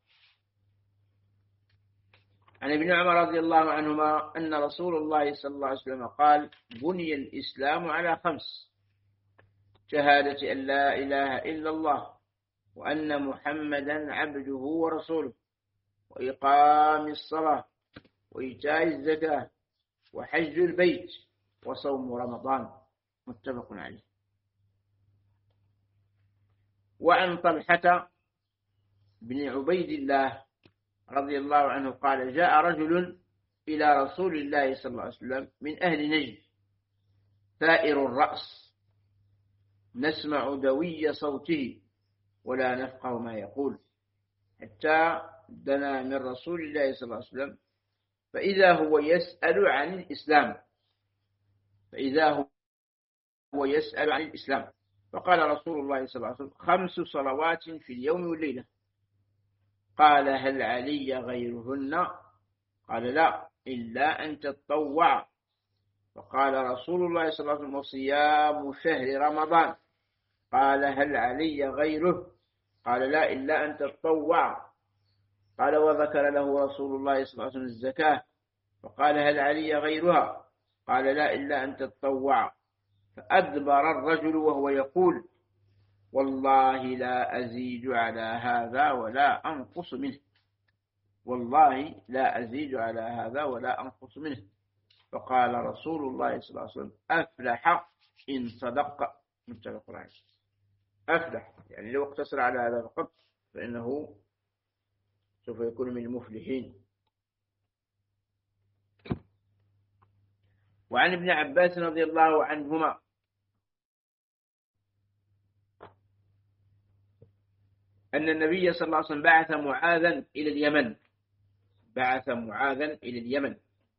عن ابن عمر رضي الله عنهما أن رسول الله صلى الله عليه وسلم قال: بني الإسلام على 5: شهادة أن لا إله إلا الله، وأن محمدا عبده ورسوله، وإقام الصلاة، وإيتاء الزكاة، وحج البيت، وصوم رمضان. متفق عليه. وعن طلحة بن عبيد الله رضي الله عنه قال: جاء رجل إلى رسول الله صلى الله عليه وسلم من أهل نجد ثائر الرأس، نسمع دوي صوته ولا نفقه ما يقول، حتى دنا من رسول الله صلى الله عليه وسلم فإذا هو يسأل عن الإسلام، فإذا هو يسأل عن الإسلام. فقال رسول الله صلى الله عليه وسلم: 5 صلوات في اليوم والليلة. قال: هل علي غيرهن؟ قال: لا، إلا أن تتطوع. فقال رسول الله صلى الله عليه وسلم: وصيام شهر رمضان. قال: هل علي غيره؟ قال: لا، إلا أن تتطوع. قال: وذكر له رسول الله صلى الله عليه وسلم الزكاة. فقال: هل علي غيرها؟ قال: لا، إلا أن تتطوع. فأدبر الرجل وهو يقول: والله لا أزيد على هذا ولا أنقص منه، والله لا أزيد على هذا ولا أنقص منه. فقال رسول الله صلى الله عليه وسلم: أفلح إن صدق. متفق عليه. أفلح يعني لو اقتصر على هذا فقط فإنه سوف يكون من المفلحين. وعن ابن عباس رضي الله عنهما أن النبي صلى الله عليه وسلم بعث معاذا إلى اليمن، بعث معاذا إلى اليمن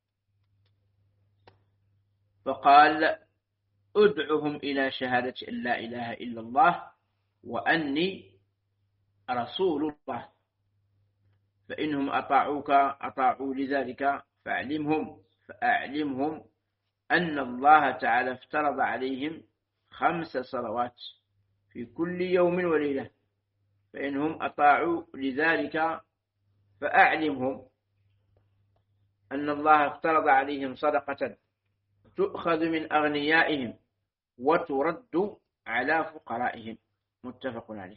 فقال ادعهم إلى شهادة أن لا إله إلا الله وأني رسول الله، فإنهم أطاعوك أطاعوا لذلك فأعلمهم أن الله تعالى افترض عليهم 5 صلوات في كل يوم وليلة، فإنهم أطاعوا لذلك فأعلمهم أن الله افترض عليهم صدقة تؤخذ من أغنيائهم وترد على فقرائهم، متفق عليه.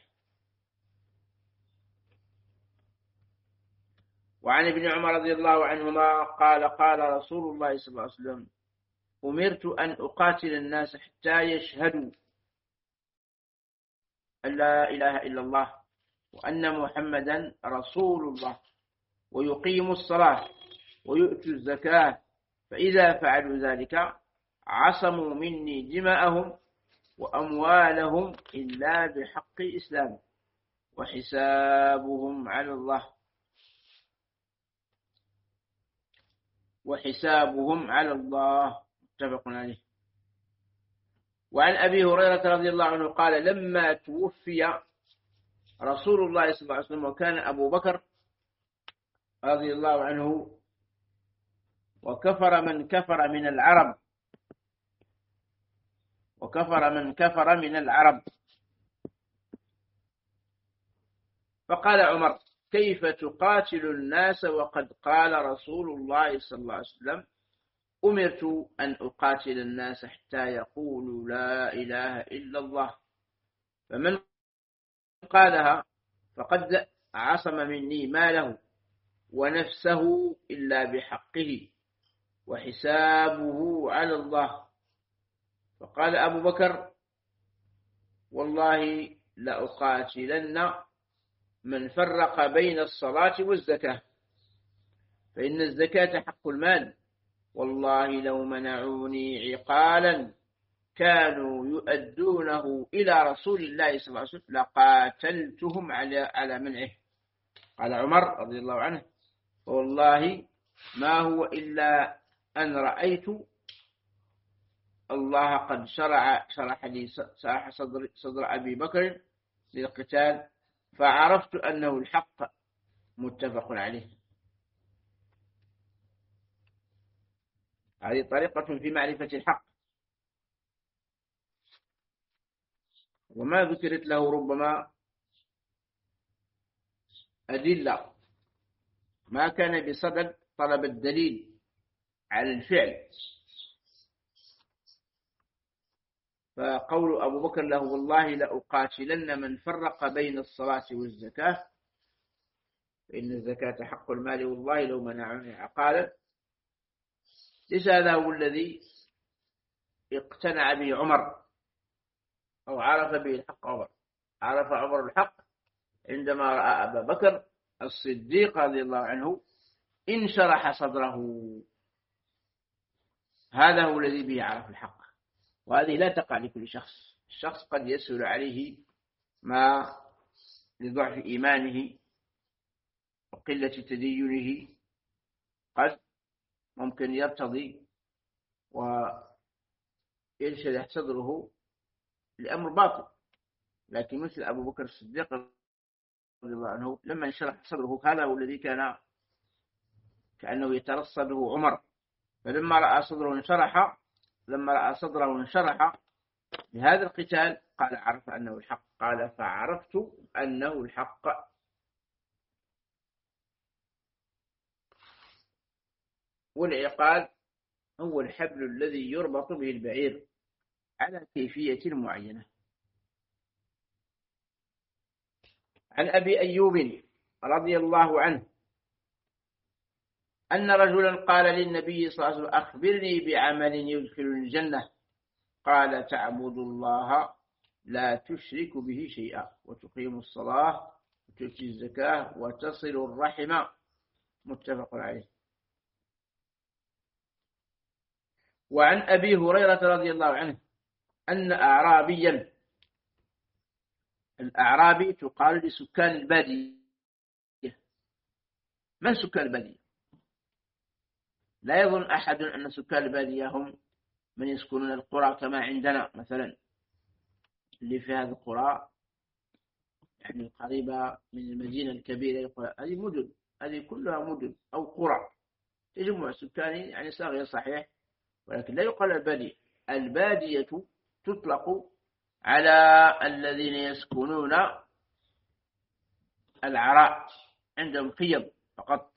وعن ابن عمر رضي الله عنهما قال قال رسول الله صلى الله عليه وسلم أمرت أن أقاتل الناس حتى يشهدوا أن لا إله إلا الله وأن محمدا رسول الله ويقيموا الصلاة ويؤتوا الزكاة، فإذا فعلوا ذلك عصموا مني دماءهم وأموالهم إلا بحق الإسلام وحسابهم على الله متفق عليه. وعن أبي هريرة رضي الله عنه قال لما توفي رسول الله صلى الله عليه وسلم وكان أبو بكر رضي الله عنه وكفر من كفر من العرب فقال عمر كيف تقاتل الناس وقد قال رسول الله صلى الله عليه وسلم أمرت أن أقاتل الناس حتى يقولوا لا إله إلا الله، فمن قالها فقد عصم مني ماله ونفسه إلا بحقه وحسابه على الله. فقال أبو بكر والله لأقاتلن من فرق بين الصلاة والزكاة، فإن الزكاة حق المال، والله لو منعوني عقالا كانوا يؤدونه إلى رسول الله صلى الله عليه وسلم لقاتلتهم على منعه. قال عمر رضي الله عنه والله ما هو إلا أن رأيت الله قد شرح لي صدر أبي بكر للقتال فعرفت أنه الحق، متفق عليه. هذه طريقة في معرفة الحق، وما ذكرت له ربما أدلة، ما كان بصدد طلب الدليل على الفعل. فقول أبو بكر له والله لأقاتلن من فرق بين الصلاة والزكاة فإن الزكاة حق المال، والله لو منعوني عقالا، ليس هذا هو الذي اقتنع به عمر أو عرف به الحق. عرف عمر الحق عندما رأى أبا بكر الصديق رضي الله عنه انشرح صدره، هذا هو الذي به عرف الحق. وهذه لا تقع لكل شخص، الشخص قد يسهل عليه ما لضعف إيمانه وقلة تدينه، قد ممكن يرتضي وينشرح صدره لأمر باطل، لكن مثل أبو بكر الصديق رضي الله عنه لما انشرح صدره هذا هو الذي كان كأنه يترصده عمر، فلما رأى صدره انشرح بهذا القتال قال عرف أنه الحق، قال فعرفت أنه الحق. والعقال هو الحبل الذي يربط به البعير على كيفية معينة. عن أبي أيوب رضي الله عنه أن رجلا قال للنبي صلى الله عليه وسلم أخبرني بعمل يدخلني الجنة، قال تعبد الله لا تشرك به شيئا وتقيم الصلاة وتؤتي الزكاة وتصل الرحم، متفق عليه. وعن أبي هريرة رضي الله عنه أن أعرابيا الأعرابي تقال لسكان البادية. من سكان البادية؟ لا يظن أحد أن سكان البادية هم من يسكنون القرى كما عندنا مثلا، اللي في هذه القرى يعني قريبة من المدينة الكبيرة. هذه مدن، هذه كلها مدن أو قرى تجمع سكاني يعني صغير صحيح، ولكن لا يقال البادية. البادية تطلق على الذين يسكنون العراء، عندهم خيم فقط،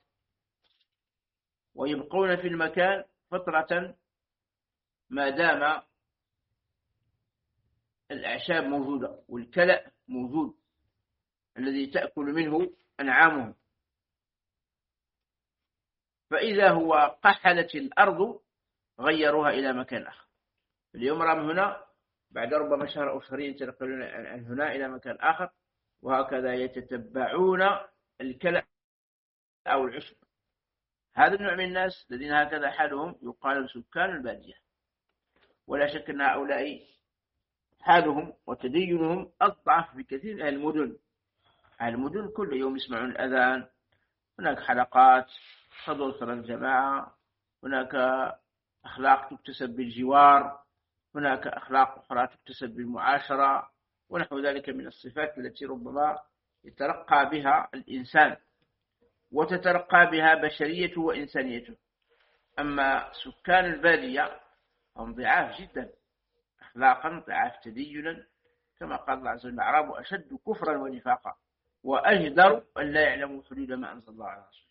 ويبقون في المكان فترة ما دام الأعشاب موجودة والكلأ موجود الذي تأكل منه أنعامهم. فإذا هو قحلت الأرض غيروها إلى مكان آخر. اليوم رام هنا، بعد ربما شهر أو شهرين ينتقلون عن هنا إلى مكان آخر، وهكذا يتتبعون الكلأ أو العشب. هذا النوع من الناس الذين هكذا حالهم يقال سكان البادية. ولا شك أن هؤلاء حالهم وتدينهم أضعف بكثير من المدن. المدن كل يوم يسمعون الأذان، هناك حلقات، حضور صلاة الجماعة، هناك أخلاق تكتسب بالجوار، هناك أخلاق أخرى تكتسب بالمعاشرة، ونحو ذلك من الصفات التي ربما يترقى بها الإنسان وتترقى بها بشريته وإنسانيته. أما سكان البادية هم ضعاف جدا أخلاقا، ضعاف تدينا، كما قال الله عز وجل: الأعراب أشد كفرا ونفاقا وأجدر أن لا يعلموا حدود ما أنزل الله على رسوله.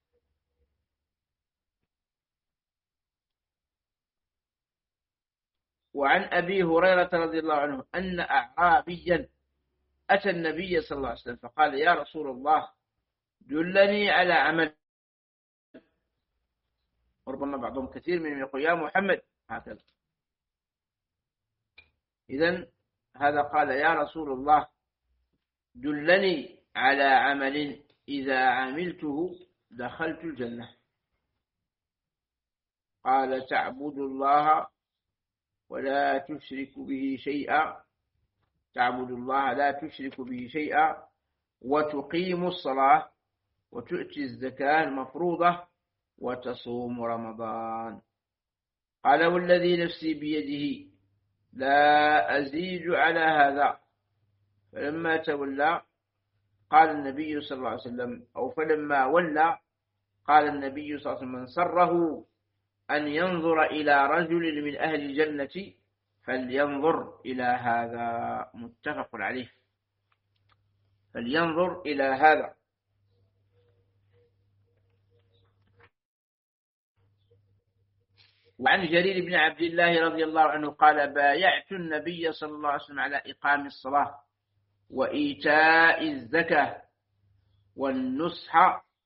وعن أبي هريرة رضي الله عنه أن أعرابيا أتى النبي صلى الله عليه وسلم فقال: يا رسول الله دلني على عمل. وربما بعضهم كثير منهم يقول: يا محمد، هكذا. إذن هذا قال: يا رسول الله دلني على عمل إذا عملته دخلت الجنة. قال: تعبد الله ولا تشرك به شيئا، تعبد الله لا تشرك به شيئا، وتقيم الصلاة، وتؤتي الزكاة المفروضة، وتصوم رمضان. قال: والذي نفسي بيده لا أزيد على هذا. فلما تولى قال النبي صلى الله عليه وسلم، أو فلما ولى قال النبي صلى الله عليه وسلم: من سره أن ينظر إلى رجل من أهل الجنة فلينظر إلى هذا. متفق عليه. فلينظر إلى هذا. وعن جرير بن عبد الله رضي الله عنه قال: بايعت النبي صلى الله عليه وسلم على إقام الصلاة وإيتاء الزكاة والنصح.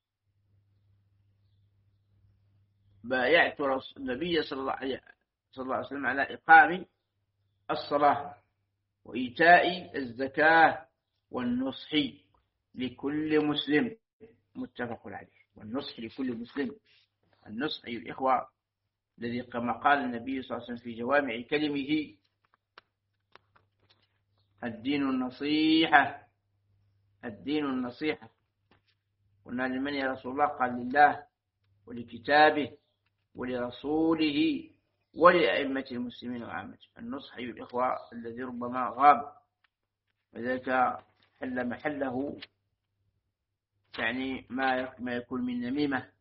بايعت النبي صلى الله عليه وسلم على إقام الصلاة وإيتاء الزكاة والنصح لكل مسلم. متفق عليه. والنصح لكل مسلم، النصح أيها الإخوة الذي كما قال النبي صلى الله عليه وسلم في جوامع كلمه: الدين النصيحة، الدين النصيحة. قلنا: لمن يا رسول الله؟ قال: لله ولكتابه ولرسوله ولأئمة المسلمين وعامة. النصح أيها الإخوة الذي ربما غاب، وذلك حل محله يعني ما يكون من نميمة،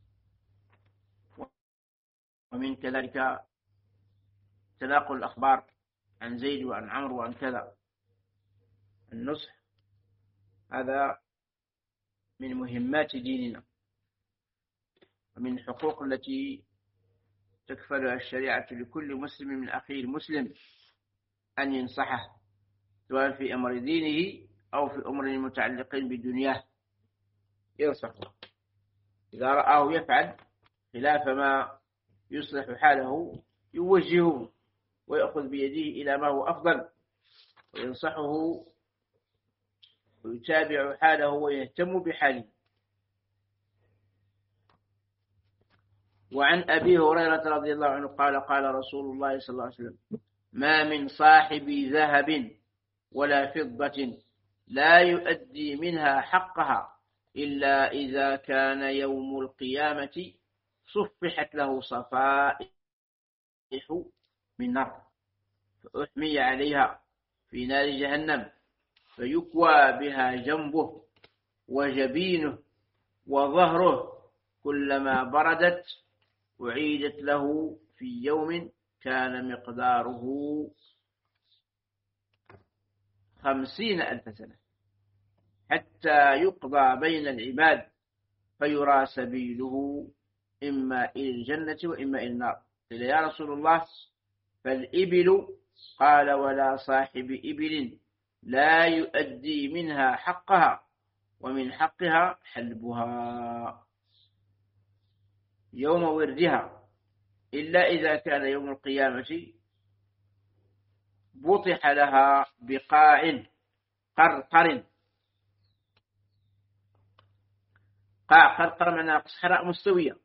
ومن كذلك تناقل الأخبار عن زيد وعن عمرو وعن كذا. النصح هذا من مهمات ديننا ومن الحقوق التي تكفلها الشريعة لكل مسلم من أخيه المسلم أن ينصحه، سواء في أمر دينه أو في أمر متعلقين بدنياه، ينصحه. إذا رآه يفعل خلاف ما يصلح حاله يوجهه ويأخذ بيده إلى ما هو أفضل، وينصحه ويتابع حاله ويهتم بحاله. وعن أبي هريرة رضي الله عنه قال: قال رسول الله صلى الله عليه وسلم: ما من صاحب ذهب ولا فضة لا يؤدي منها حقها إلا إذا كان يوم القيامة صفحت له صفائح من نار فأحمي عليها في نار جهنم فيكوى بها جنبه وجبينه وظهره كلما بردت أعيدت له في يوم كان مقداره 50,000 سنة حتى يقضى بين العباد فيرى سبيله إما إلى الجنة وإما إلى النار. قيل يا رسول الله فالإبل؟ قال ولا صاحب إبل لا يؤدي منها حقها ومن حقها حلبها يوم وردها إلا إذا كان يوم القيامة بطح لها بقاع قرقر. قاع قرقر معناها صحراء مستوية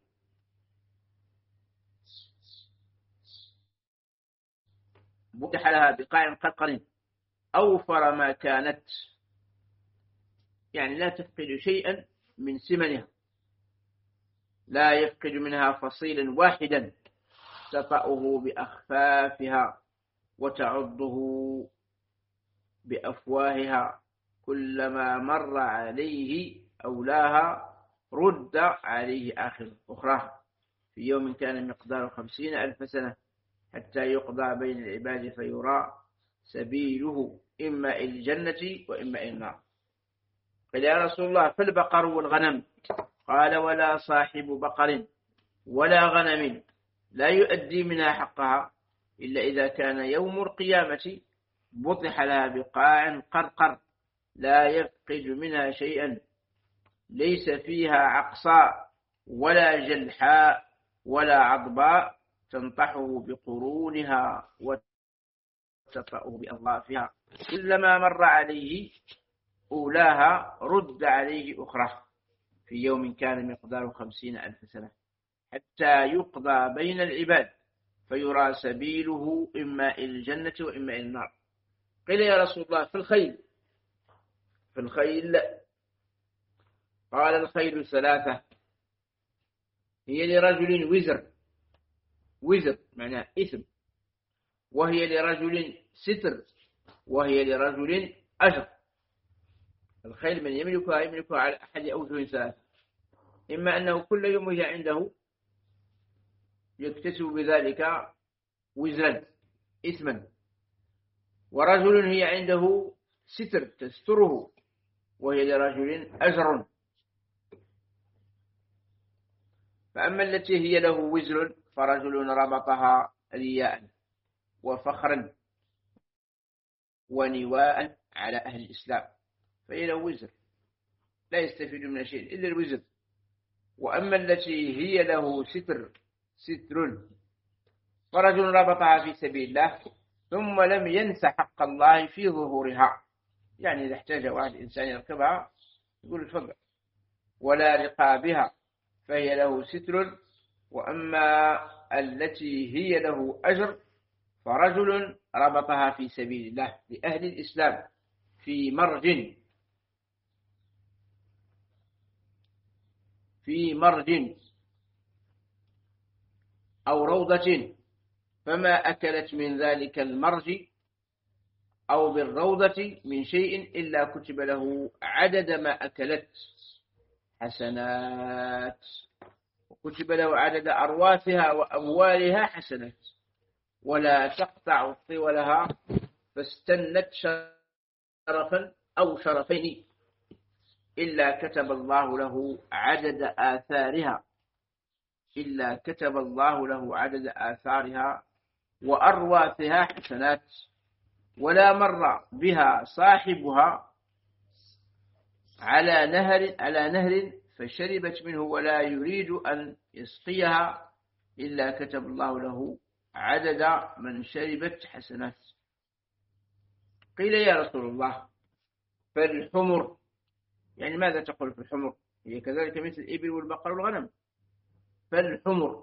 بطح لها بقاع قرقر أوفر ما كانت يعني لا تفقد شيئا من سمنها لا يفقد منها فصيلا واحدا تطأه بأخفافها وتعضه بأفواهها كلما مر عليه أولاها رد عليه آخر أخراها في يوم كان مقدار 50,000 سنة حتى يقضى بين العباد فيرى سبيله إما إلى الجنة وإما إلى النار. قال يا رسول الله فالبقر والغنم؟ قال ولا صاحب بقر ولا غنم لا يؤدي منها حقها إلا إذا كان يوم القيامة بطح لها بقاع قرقر لا يفقد منها شيئا ليس فيها عقصاء ولا جلحاء ولا عضباء تنطحه بقرونها وتطأه بأظلافها كلما مر عليه أولاها رد عليه أخرى في يوم كان مقداره 50,000 سنة حتى يقضى بين العباد فيرى سبيله إما إلى الجنة وإما إلى النار. قيل يا رسول الله في الخيل؟ قال الخيل 3 هي لرجل وزر معناه إثم وهي لرجل ستر وهي لرجل أجر. الخيل من يملكها على أحد أوجه 3 إما أنه كل يوم هي عنده يكتسب بذلك وزرا إثما ورجل هي عنده ستر تستره وهي لرجل أجر. فأما التي هي له وزر فرجل ربطها رياء وفخرا ونواء على أهل الإسلام فهي له وزر لا يستفيد من شيء إلا الوزر. وأما التي هي له ستر فرجل ربطها في سبيل الله ثم لم ينس حق الله في ظهورها يعني إذا احتاج واحد إنسان يركبها يقول تفضل ولا رقابها فهي له ستر. وأما التي هي له أجر فرجل ربطها في سبيل الله لأهل الإسلام في مرج أو روضة فما أكلت من ذلك المرج أو بالروضة من شيء إلا كتب له عدد ما أكلت حسنات وكتب له عدد أرواثها وأموالها حسنات ولا تقطع طولها فاستنت شرفا أو شرفين إلا كتب الله له عدد آثارها وأرواثها حسنات ولا مر بها صاحبها على نهر فشربت منه ولا يريد أن يسقيها إلا كتب الله له عدد من شربت حسنات. قيل يا رسول الله فالحمر؟ يعني ماذا تقول في الحمر؟ هي كذلك مثل الإبل والبقر والغنم. فالحمر؟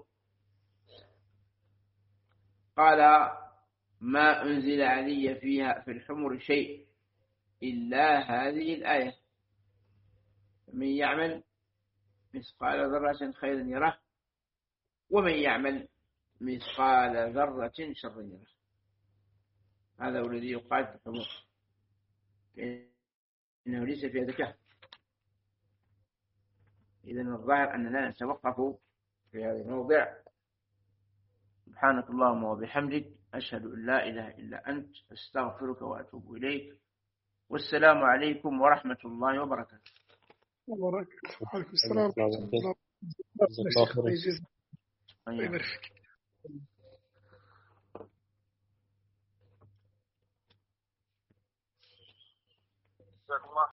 قال ما أنزل علي فيها في الحمر شيء إلا هذه الآية: من يعمل مثقال ذرة خيرا يره، ومن يعمل مثقال ذرة شرا يره. هذا هو الذي يقال في الحقوق، إنه ليس فيها ذكاء. إذن الظاهر أننا نتوقف في هذا الموضع. سبحانك اللهم وبحمدك، أشهد أن لا إله إلا أنت، أستغفرك وأتوب إليك. والسلام عليكم ورحمة الله وبركاته. وعليكم السلام ورحمة الله. الله يبارك فيك.